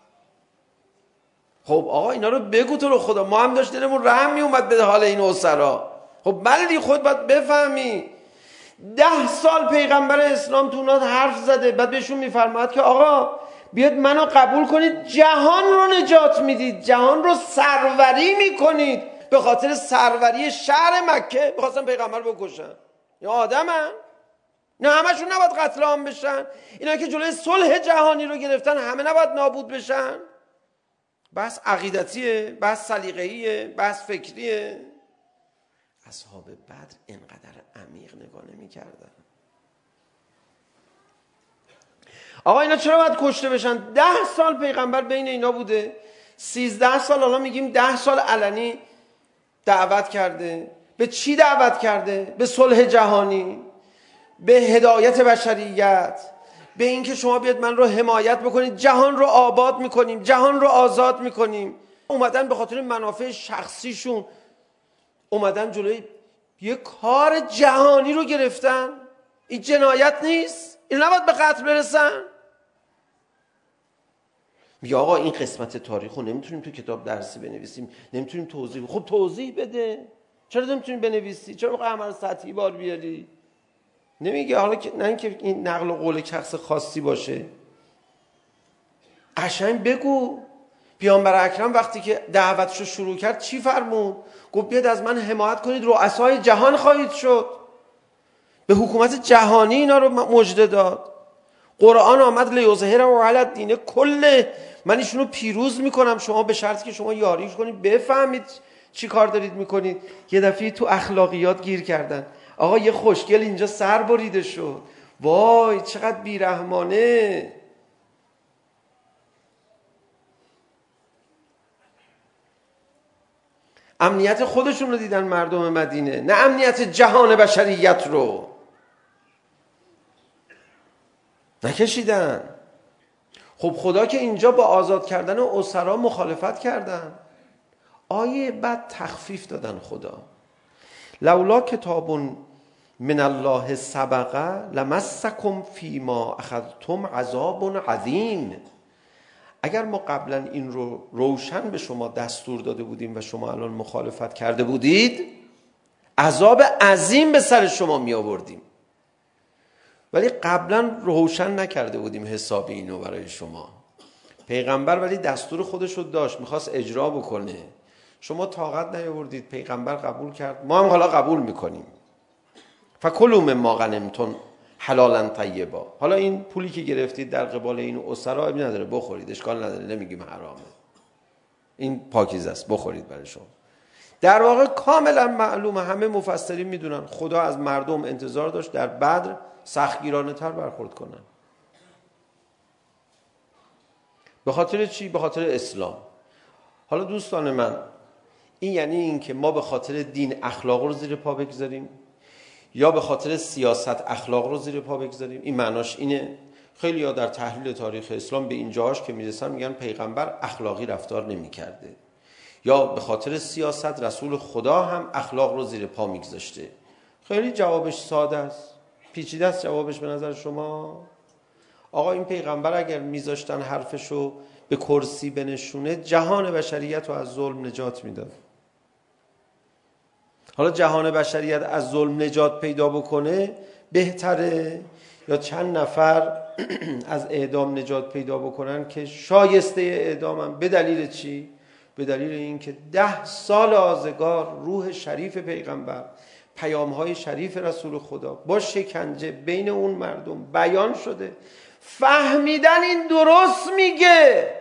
خب آقا اینا رو بگو تو رو خدا، ما هم داشت دلمون رحم میومد به حال این اسرا. خب بلدی خود باید بفهمی. ده سال پیغمبر اسلام تو اونا حرف زده، بعد بهشون میفرماید که آقا بیاد منو قبول کنید، جهان رو نجات میدید، جهان رو سروری میکنید. به خاطر سروری شهر مکه میخواستن پیغمبر بکشن. یا آدمن؟ نه همشون نباید قتل عام بشن. اینا که جلوی صلح جهانی رو گرفتن همه نباید نابود بشن. بحث عقیدتیه، بحث سلیقه‌ایه، بحث فکریه. اصحاب بدر اینقدر عمیق نگاه نمی‌کردن. آقا اینا چرا باید کشته بشن؟ ده سال پیغمبر بین اینا بوده، سیزده سال، حالا میگیم ده سال علنی دعوت کرده. به چی دعوت کرده؟ به صلح جهانی، به هدایت بشریت، به این که شما بیاد من رو حمایت بکنید، جهان رو آباد میکنیم، جهان رو آزاد میکنیم. اومدن به خاطر منافع شخصیشون اومدن جلوی یه کار جهانی رو گرفتن. این جنایت نیست؟ این نباید به قتل برسن؟ میگه آقا این قسمت تاریخ رو نمیتونیم تو کتاب درسی بنویسیم، نمیتونیم توضیح. خب توضیح بده. چرا نمیتونیم بنویسی؟ چرا میخوای عمل سطحی بار بیاری؟ نمیگه حالا که نه اینکه این نقل و قول شخص خاصی باشه، قشنگ بگو. پیامبر اکرم وقتی که دعوتشو شروع کرد چی فرمود؟ گفت بیاد از من حمایت کنید، رؤسای جهان خواهید شد. به حکومت جهانی اینا رو مژده داد. قرآن آمد لیظهره علی الدین کله، من ایشونو پیروز میکنم، شما به شرطی که شما یاریش کنید، بفهمید چی کار دارید میکنید. یه دفعه تو اخلاقیات گیر کردن. آقا یه خوشگل اینجا سر بریده شد، وای چقدر بیرحمانه. امنیت خودشون رو دیدن مردم مدینه، نه امنیت جهان بشریت رو نکشیدن. خب خدا که اینجا با آزاد کردن اسرا مخالفت کردن، آیه بعد تخفیف دادن. خدا لولا کتاب من الله سبقه لمسکم فیما اخذتم عذاب عظیم. اگر ما قبلا این رو روشن به شما دستور داده بودیم و شما الان مخالفت کرده بودید، عذاب عظیم به سر شما می آوردیم. ولی قبلا روشن نکرده بودیم حساب اینو برای شما. پیغمبر ولی دستور خودش رو داشت، میخواست اجرا بکنه. شما طاقت نیاوردید، پیغمبر قبول کرد، ما هم حالا قبول میکنیم. فکلوا مما غنمتم حلالا طیبا. حالا این پولی که گرفتید در قبال این اسرا اب نداره، بخورید، اشکال نداره، نمیگیم حرامه، این پاکیزه است، بخورید برای شما. در واقع کاملا معلومه، همه مفسرین میدونن خدا از مردم انتظار داشت در بدر سختگیرانه تر برخورد کنن. به خاطر چی؟ به خاطر اسلام. حالا دوستان من، این یعنی این که ما به خاطر دین اخلاق رو زیر پا بگذاریم یا به خاطر سیاست اخلاق رو زیر پا بگذاریم؟ این معناش اینه. خیلی ها در تحلیل تاریخ اسلام به اینجاهاش که میرسن میگن پیغمبر اخلاقی رفتار نمیکرده، یا به خاطر سیاست رسول خدا هم اخلاق رو زیر پا میگذاشته. خیلی جوابش ساده است. پیچیده است جوابش به نظر شما؟ آقا این پیغمبر اگر میذاشتن حرفشو به کرسی بنشونه، جهان بشریت رو از ظلم نجات میداد. حالا جهان بشریت از ظلم نجات پیدا بکنه بهتره، یا چند نفر از اعدام نجات پیدا بکنن که شایسته اعدامن؟ به دلیل چی؟ به دلیل اینکه ده سال آزگار روح شریف پیغمبر، پیام‌های شریف رسول خدا با شکنجه بین اون مردم بیان شده، فهمیدن این درست میگه،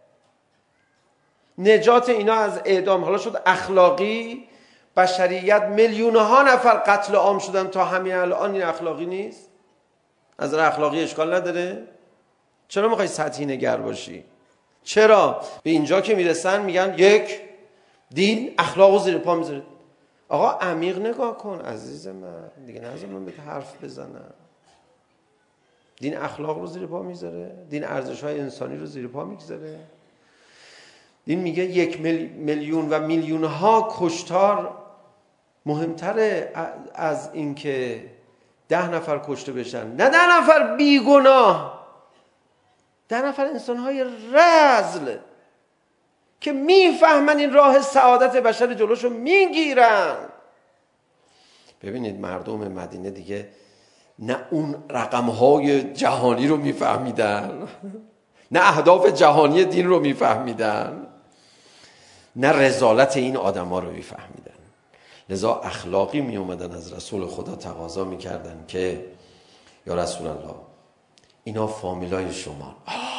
نجات اینا از اعدام حالا شد اخلاقی. بشریت میلیون ها نفر قتل عام شدن تا همین الان، این اخلاقی نیست؟ از نظر اخلاقی اشکال نداره؟ چرا میخوای سطحی نگر باشی؟ چرا به اینجا که میرسن میگن یک دین اخلاقو زیر پا میذاره؟ آقا عمیق نگاه کن عزیز من، دیگه نذار من بهت حرف بزنم. دین اخلاق رو زیر پا میذاره؟ دین ارزش‌های انسانی رو زیر پا میذاره؟ دین میگه یک میلیون و میلیون ها کشتار مهمتره از اینکه ده نفر کشته بشن. نه ده نفر بیگناه، ده نفر انسان‌های رذل که میفهمن این راه سعادت بشر جلوشو میگیرن. ببینید مردم مدینه دیگه نه اون رقم‌های جهانی رو میفهمیدن، نه اهداف جهانی دین رو میفهمیدن، نه رذالت این آدم‌ها رو میفهمیدن. لذا اخلاقی می اومدن از رسول خدا تقاضا میکردن که یا رسول الله اینا فامیلای شما.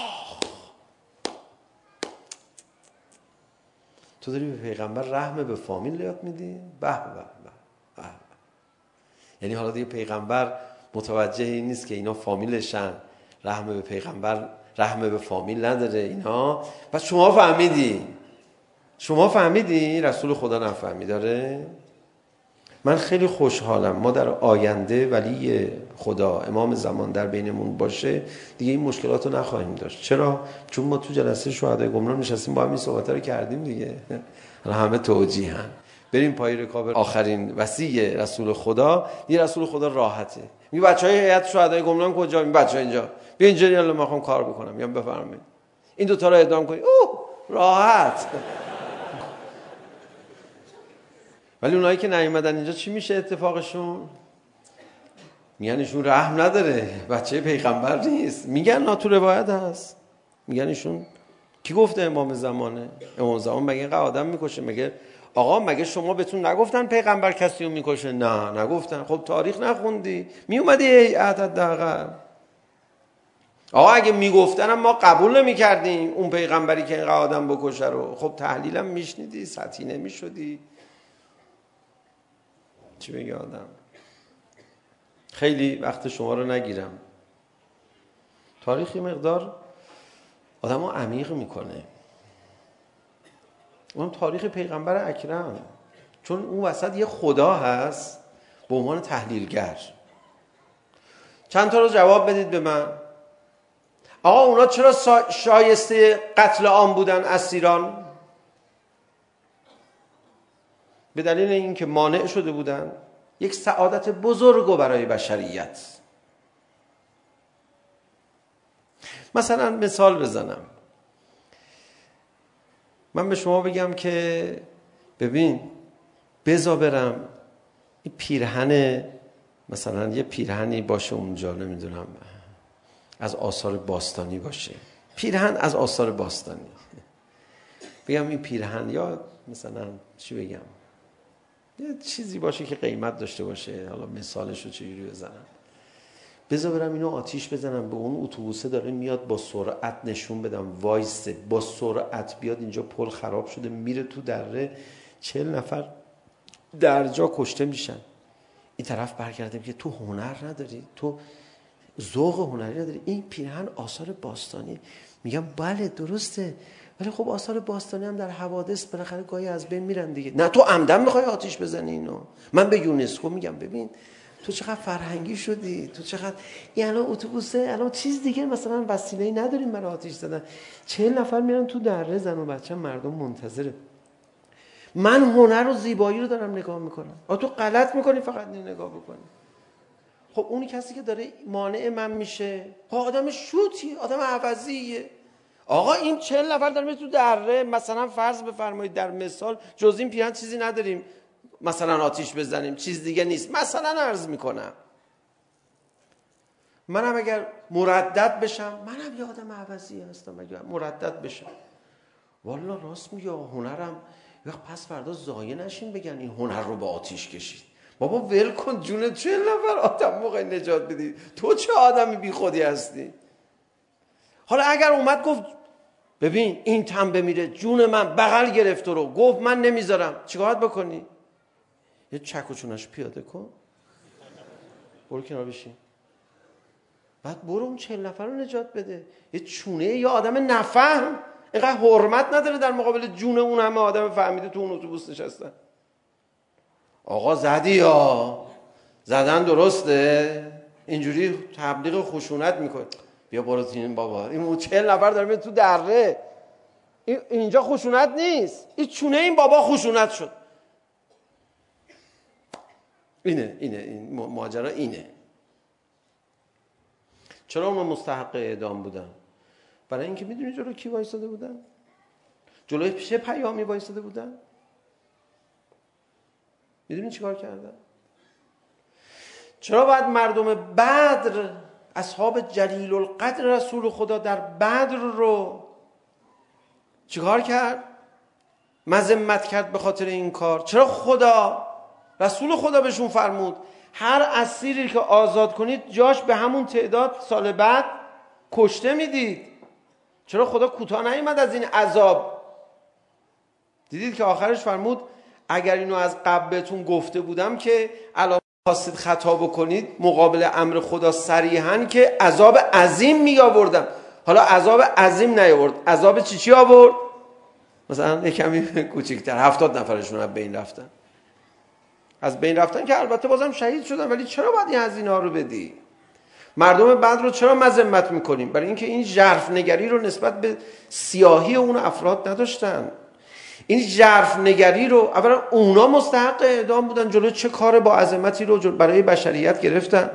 تو داری به پیغمبر رحم به فامیل یاد میدی؟ به به به. یعنی حالا دیگه پیغمبر متوجه این نیست که اینا فامیلشن، رحم به پیغمبر رحم به فامیل نداره اینا. پس شما فهمیدی، شما فهمیدی، رسول خدا نفهمی داره. من خیلی خوشحالم ما در آینده ولی خدا امام زمان در بینمون باشه دیگه این مشکلات رو نخواهیم داشت. چرا؟ چون ما تو جلسه شهدای گمنام نشستیم با هم این صحبت‌ها رو کردیم دیگه. همه توجیه هم. بریم پای رکاب آخرین وصیه رسول خدا. یه رسول خدا راحته. میگه بچهای هیئت شهدای گمنام کجا؟ این بچه‌ها اینجا. بیا اینجا یالا ما می‌خوام کار بکنم. میام بفرمایید. این دو تا رو اعدام کنید. اوه راحت. ولی اونایی که نیومدن اینجا چی میشه اتفاقشون؟ میگن ایشون رحم نداره، بچه پیغمبر نیست. میگن نه تو روایت هست، میگن ایشون کی گفته امام زمانه؟ امام زمان مگه اینقدر آدم میکشه؟ مگه آقا مگه شما بهتون نگفتن پیغمبر کسی رو میکشه؟ نه نگفتن. خب تاریخ نخوندی؟ میومدی هیئت حداقل. آقا اگه میگفتن ما قبول نمیکردیم اون پیغمبری که اینقدر آدم بکشه رو. خب تحلیلم میشنیدی، سطحی نمیشدی. چی بگه آدم؟ خیلی وقت شما رو نگیرم. تاریخ یه مقدار آدم رو عمیق میکنه. اون تاریخ پیغمبر اکرم، چون اون وسط یه خدا هست به عنوان تحلیلگر. چند تا رو جواب بدید به من. آقا اونا چرا شایسته قتل عام بودن اسیران؟ به دلیل اینکه مانع شده بودن یک سعادت بزرگو برای بشریت. مثلا مثال بزنم، من به شما بگم که ببین بذار برم این پیرهن، مثلا یه پیرهنی باشه اونجا، نمیدونم از آثار باستانی باشه، پیرهن از آثار باستانی، بگم این پیرهن، یا مثلا چی بگم، یه چیزی باشه که قیمت داشته باشه، حالا مثالش رو چجوری بزنم، بذار برم اینو آتیش بزنم به اون اتوبوسه داره میاد، با سرعت نشون بدم وایسته، با سرعت بیاد اینجا، پل خراب شده میره تو دره، چهل نفر در جا کشته میشن. این طرف برگردیم که تو هنر نداری، تو ذوق هنری نداری، این پیرهن آثار باستانی. میگم بله درسته، ولی خب آثار باستانی هم در حوادث بالاخره گاهی از بین میرن دیگه. نه تو عمدن میخوای آتیش بزنی اینو. من به یونسکو میگم ببین تو چقدر فرهنگی شدی، تو چقدر این الان اتوبوسه، الان چیز دیگه مثلا وسیله‌ای نداریم برای آتیش زدن، چهل نفر میرن تو دره، زن و بچه مردم منتظره. من هنر و زیبایی رو دارم نگاه میکنم، آ تو غلط میکنی فقط نگاه بکنی. خب اونی کسی که داره مانع من میشه، خب آدم شوتی، آدم عوضیه. آقا این چهل نفر داریم تو دره، مثلا فرض بفرمایید در مثال جز این پیرهن چیزی نداریم مثلا آتیش بزنیم، چیز دیگه نیست، مثلا عرض میکنم. منم اگر مردد بشم، منم یه آدم عوضی هستم، اگر مردد بشم والا راست میگه هنرم، وقت پس فردا ضایع نشین بگن این هنر رو به آتیش کشید. بابا ول کن جون چهل نفر آدم موقع نجات بدی، تو چه آدمی بی خودی هستی؟ حالا اگر اومد گفت ببین این تن بمیره، جون من بغل گرفت رو گفت من نمیذارم، چیکار بکنی؟ یه چک و چونش پیاده کن، برو کنار بشین، بعد برو اون چهل نفر رو نجات بده. یه چونه یا آدم نفهم اینقدر حرمت نداره در مقابل جون اون همه آدم فهمیده تو اون اتوبوس نشستن. آقا زدی یا زدن درسته، اینجوری تبلیغ خشونت میکنه، بیا برو این بابا، این چهل نفر داره تو دره، اینجا خشونت نیست، این چونه این بابا خشونت شد. اینه اینه این ماجرا اینه. چرا اونا مستحق اعدام بودن؟ برای اینکه میدونی جلوی کی وایساده بودن؟ جلوی چه پیامی وایساده بودن؟ میدونی چیکار کردن؟ چرا باید مردم بدر، اصحاب جلیل القدر رسول خدا در بدر رو چیکار کرد؟ مذمت کرد به خاطر این کار. چرا خدا رسول خدا بهشون فرمود هر اسیری که آزاد کنید جاش به همون تعداد سال بعد کشته میدید؟ چرا خدا کوتاه نیامد از این عذاب؟ دیدید که آخرش فرمود اگر اینو از قبل بهتون گفته بودم که الان خواستید خطا بکنید مقابل امر خدا صریحاً که عذاب عظیم می آوردم. حالا عذاب عظیم نیاورد، عذاب چی چی آورد؟ مثلا یک کمی کوچیک‌تر، هفتاد نفرشون از بین رفتن. از بین رفتن که البته بازم شهید شدن، ولی چرا باید این هزینه ها رو بدی؟ مردم بعد رو چرا مذمت میکنیم؟ برای اینکه این ژرف نگری رو نسبت به سیاهی اون افراد نداشتن. این ژرف نگری رو اولا اونا مستحق اعدام بودن، جلو چه کار با عظمتی رو برای بشریت گرفتن.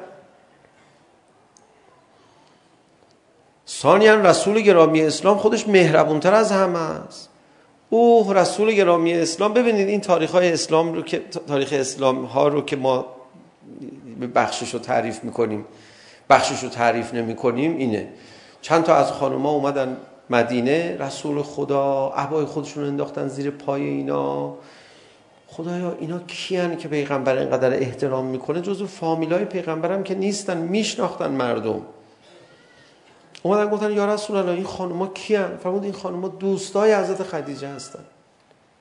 ثانیاً رسول گرامی اسلام خودش مهربونتر از همه است. او رسول گرامی اسلام، ببینید این تاریخ های اسلام رو که تاریخ اسلام ها رو که ما بخشش رو تعریف میکنیم بخشش رو تعریف نمی کنیم اینه. چند تا از خانوما اومدن مدینه، رسول خدا عبای خودشون انداختن زیر پای اینا. خدایا اینا کیان که پیغمبر اینقدر احترام میکنه؟ جزو فامیلای پیغمبرم که نیستن، میشناختن مردم. اومدن گفتن یا رسول الله این خانوما کیان؟ فرمود این خانوما دوستای حضرت خدیجه هستن.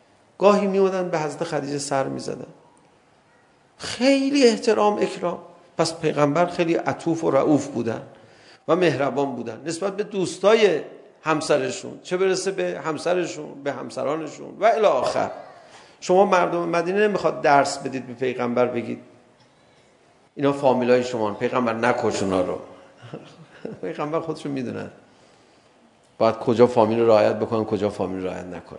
گاهی میومدن به حضرت خدیجه سر میزدن. خیلی احترام اکرام. پس پیغمبر خیلی عطوف و رؤوف بودن و مهربان بودن نسبت به دوستای همسرشون، چه برسه به همسرشون، به همسرانشون و الی آخر. شما مردم مدینه نمیخواد درس بدید به پیغمبر بگید اینا فامیلای شما، پیغمبر نکش اونا رو. پیغمبر خودشون میدونن باید کجا فامیل رعایت بکنن، کجا فامیل رعایت نکنن.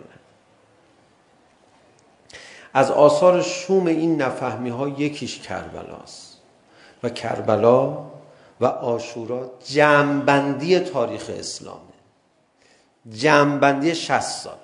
از آثار شوم این نفهمی ها یکیش کربلاست و کربلا و عاشورا جمع‌بندی تاریخ اسلامه، جمع‌بندی شصت سال.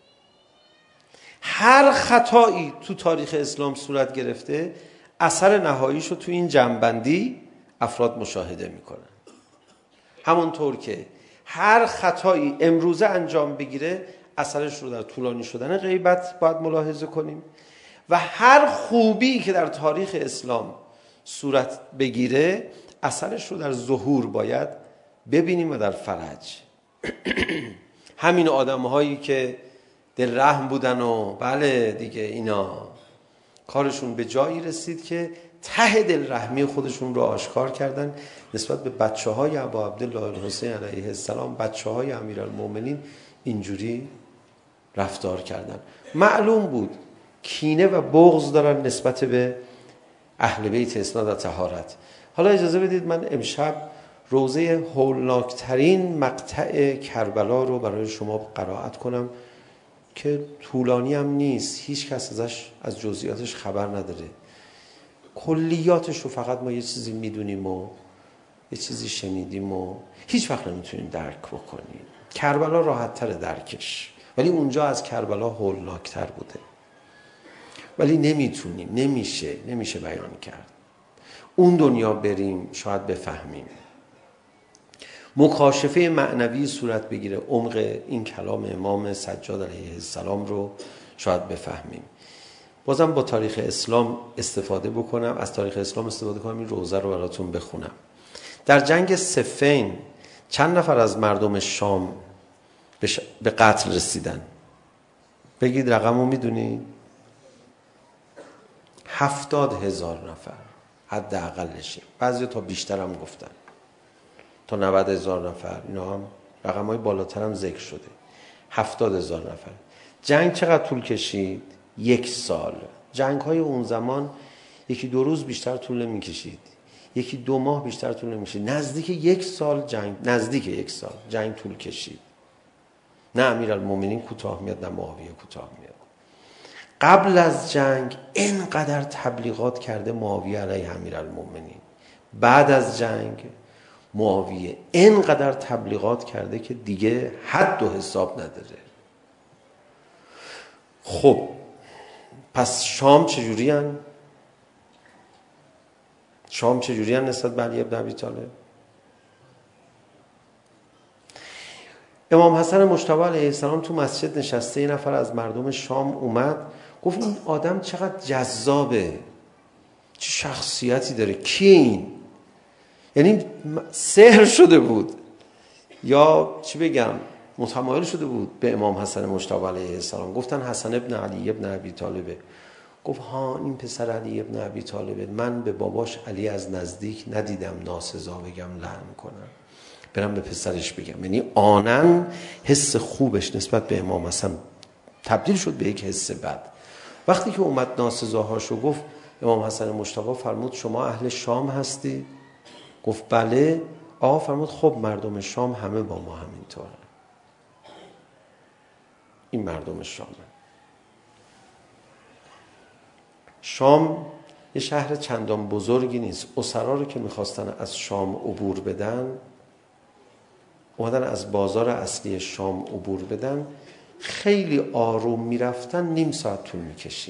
هر خطایی تو تاریخ اسلام صورت گرفته اثر نهاییشو تو این جمع‌بندی افراد مشاهده میکنن. همونطور که هر خطایی امروزه انجام بگیره اثرش رو در طولانی شدن غیبت باید ملاحظه کنیم و هر خوبی که در تاریخ اسلام صورت بگیره اثرش رو در ظهور باید ببینیم و در فرج. همین آدم هایی که دل رحم بودن و بله دیگه اینا کارشون به جایی رسید که ته دل رحمی خودشون رو آشکار کردن نسبت به بچه های ابا عبدالله الحسین علیه السلام. بچه های امیرالمومنین اینجوری رفتار کردن. معلوم بود کینه و بغض دارن نسبت به اهل بیت اسناد و طهارت. حالا اجازه بدید من امشب روزه هولناکترین مقطع کربلا رو برای شما قرائت کنم که طولانی هم نیست، هیچ کس ازش از جزئیاتش خبر نداره، کلیاتش رو فقط ما یه چیزی میدونیم و یه چیزی شنیدیم و هیچ وقت نمیتونیم درک بکنیم. کربلا راحت تر درکش، ولی اونجا از کربلا هولناکتر بوده، ولی نمیتونیم، نمیشه نمیشه بیان کرد. اون دنیا بریم شاید بفهمیم، مکاشفه معنوی صورت بگیره، عمق این کلام امام سجاد علیه السلام رو شاید بفهمیم. بازم با تاریخ اسلام استفاده بکنم، از تاریخ اسلام استفاده کنم، این روزه رو براتون بخونم. در جنگ صفین چند نفر از مردم شام به قتل رسیدن؟ بگید رقمو میدونید؟ هفتاد هزار نفر حد اقلشه، بعضی تا بیشتر هم گفتن تا نود هزار نفر، اینا هم رقم های بالاتر هم ذکر شده. هفتاد هزار نفر. جنگ چقدر طول کشید؟ یک سال. جنگ های اون زمان یکی دو روز بیشتر طول نمی کشید، یکی دو ماه بیشتر طول نمی کشید، نزدیک یک سال جنگ، نزدیک یک سال جنگ طول کشید. نه امیرالمومنین کوتاه میاد نه معاویه کوتاه میاد. قبل از جنگ اینقدر تبلیغات کرده معاویه علیه امیرالمومنین، بعد از جنگ معاویه اینقدر تبلیغات کرده که دیگه حد و حساب نداره. خب پس شام چجوری هن؟ شام چجوری هن نسبت به علی ابن ابی طالب؟ امام حسن مجتبی علیه السلام تو مسجد نشسته، یه نفر از مردم شام اومد گفت این آدم چقدر جذابه، چه شخصیتی داره، کیه این؟ یعنی سحر شده بود یا چی بگم متمایل شده بود به امام حسن مجتبی علیه السلام. گفتن حسن ابن علی ابن ابی طالبه. گفت ها این پسر علی ابن ابی طالبه، من به باباش علی از نزدیک ندیدم ناسزا بگم لعن کنم، برم به پسرش بگم. یعنی آنن حس خوبش نسبت به امام حسن تبدیل شد به یک حس بد. وقتی که اومد ناسزاهاشو گفت، امام حسن مجتبی فرمود شما اهل شام هستی؟ گفت بله. آقا فرمود خب مردم شام همه با ما همینطوره، این مردم شامه. شام یه شهر چندان بزرگی نیست. اسرا رو که میخواستن از شام عبور بدن، اومدن از بازار اصلی شام عبور بدن، خیلی آروم میرفتن، نیم ساعت طول میکشید.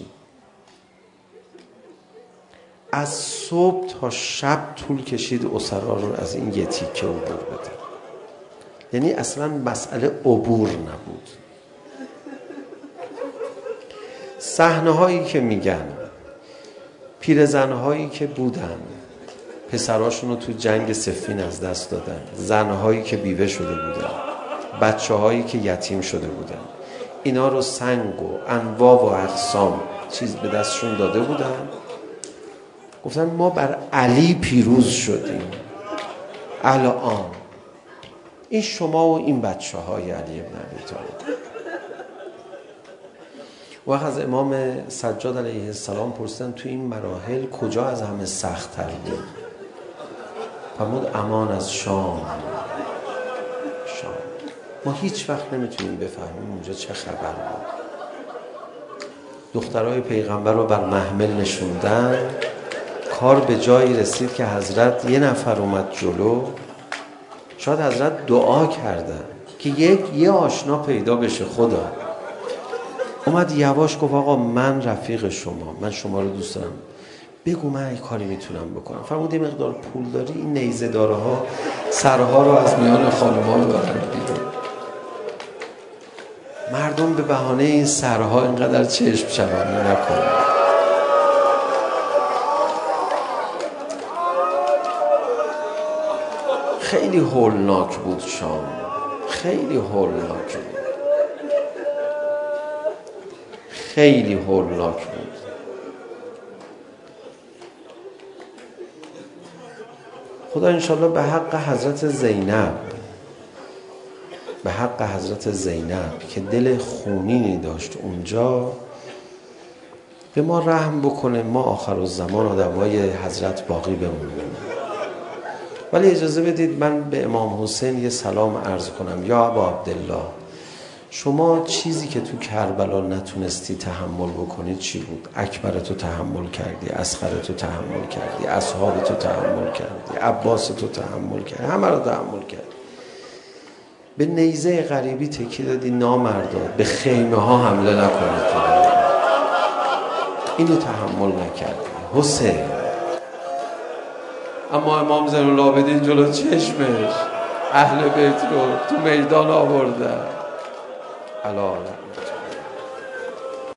از صبح تا شب طول کشید اسرا رو از این یه تیکه عبور بدن. یعنی اصلا مسئله عبور نبود. صحنه هایی که میگن، پیرزن هایی که بودن پسراشون رو تو جنگ صفین از دست دادن، زن هایی که بیوه شده بودن، بچه هایی که یتیم شده بودن، اینا رو سنگ و انواع و اقسام چیز به دستشون داده بودن. گفتن ما بر علی پیروز شدیم. الان این شما و این بچه های علی ابن ابی طالب. و از امام سجاد علیه السلام پرسیدن تو این مراحل کجا از همه سخت تر بود؟ فرمود امان از شام. شام ما هیچ وقت نمیتونیم بفهمیم اونجا چه خبر بود. دخترای پیغمبر رو بر محمل نشوندن، کار به جایی رسید که حضرت یه نفر اومد جلو، شاید حضرت دعا کردن که یک یه آشنا پیدا بشه. خدا اومد یواش گفت آقا من رفیق شما، من شما رو دوست دارم، بگو من این کاری میتونم بکنم. فرمود یه مقدار پول داری؟ این نیزه داره ها سرها رو از میان خانم‌ها رو دارن بیرون. مردم به بهانه این سرها اینقدر چشم چرانی نکنن. خیلی هولناک بود شام، خیلی هولناک بود، خیلی هولناک بود. خدا انشالله به حق حضرت زینب، به حق حضرت زینب که دل خونینی داشت اونجا، به ما رحم بکنه، ما آخر الزمان آدمای حضرت باقی بمونیم. ولی اجازه بدید من به امام حسین یه سلام عرض کنم. یا ابا عبدالله، شما چیزی که تو کربلا نتونستی تحمل بکنی چی بود؟ اکبرتو تحمل کردی، اصغرتو تحمل کردی، اصحابتو تحمل کردی، عباستو تحمل کردی، همه رو تحمل کردی. به نیزه غریبی تکی دادی نامردا، به خیمه ها حمله نکنید. اینو تحمل نکردی حسین. اما امام زین العابدین جلو چشمش اهل بیت رو تو میدان آورده. علا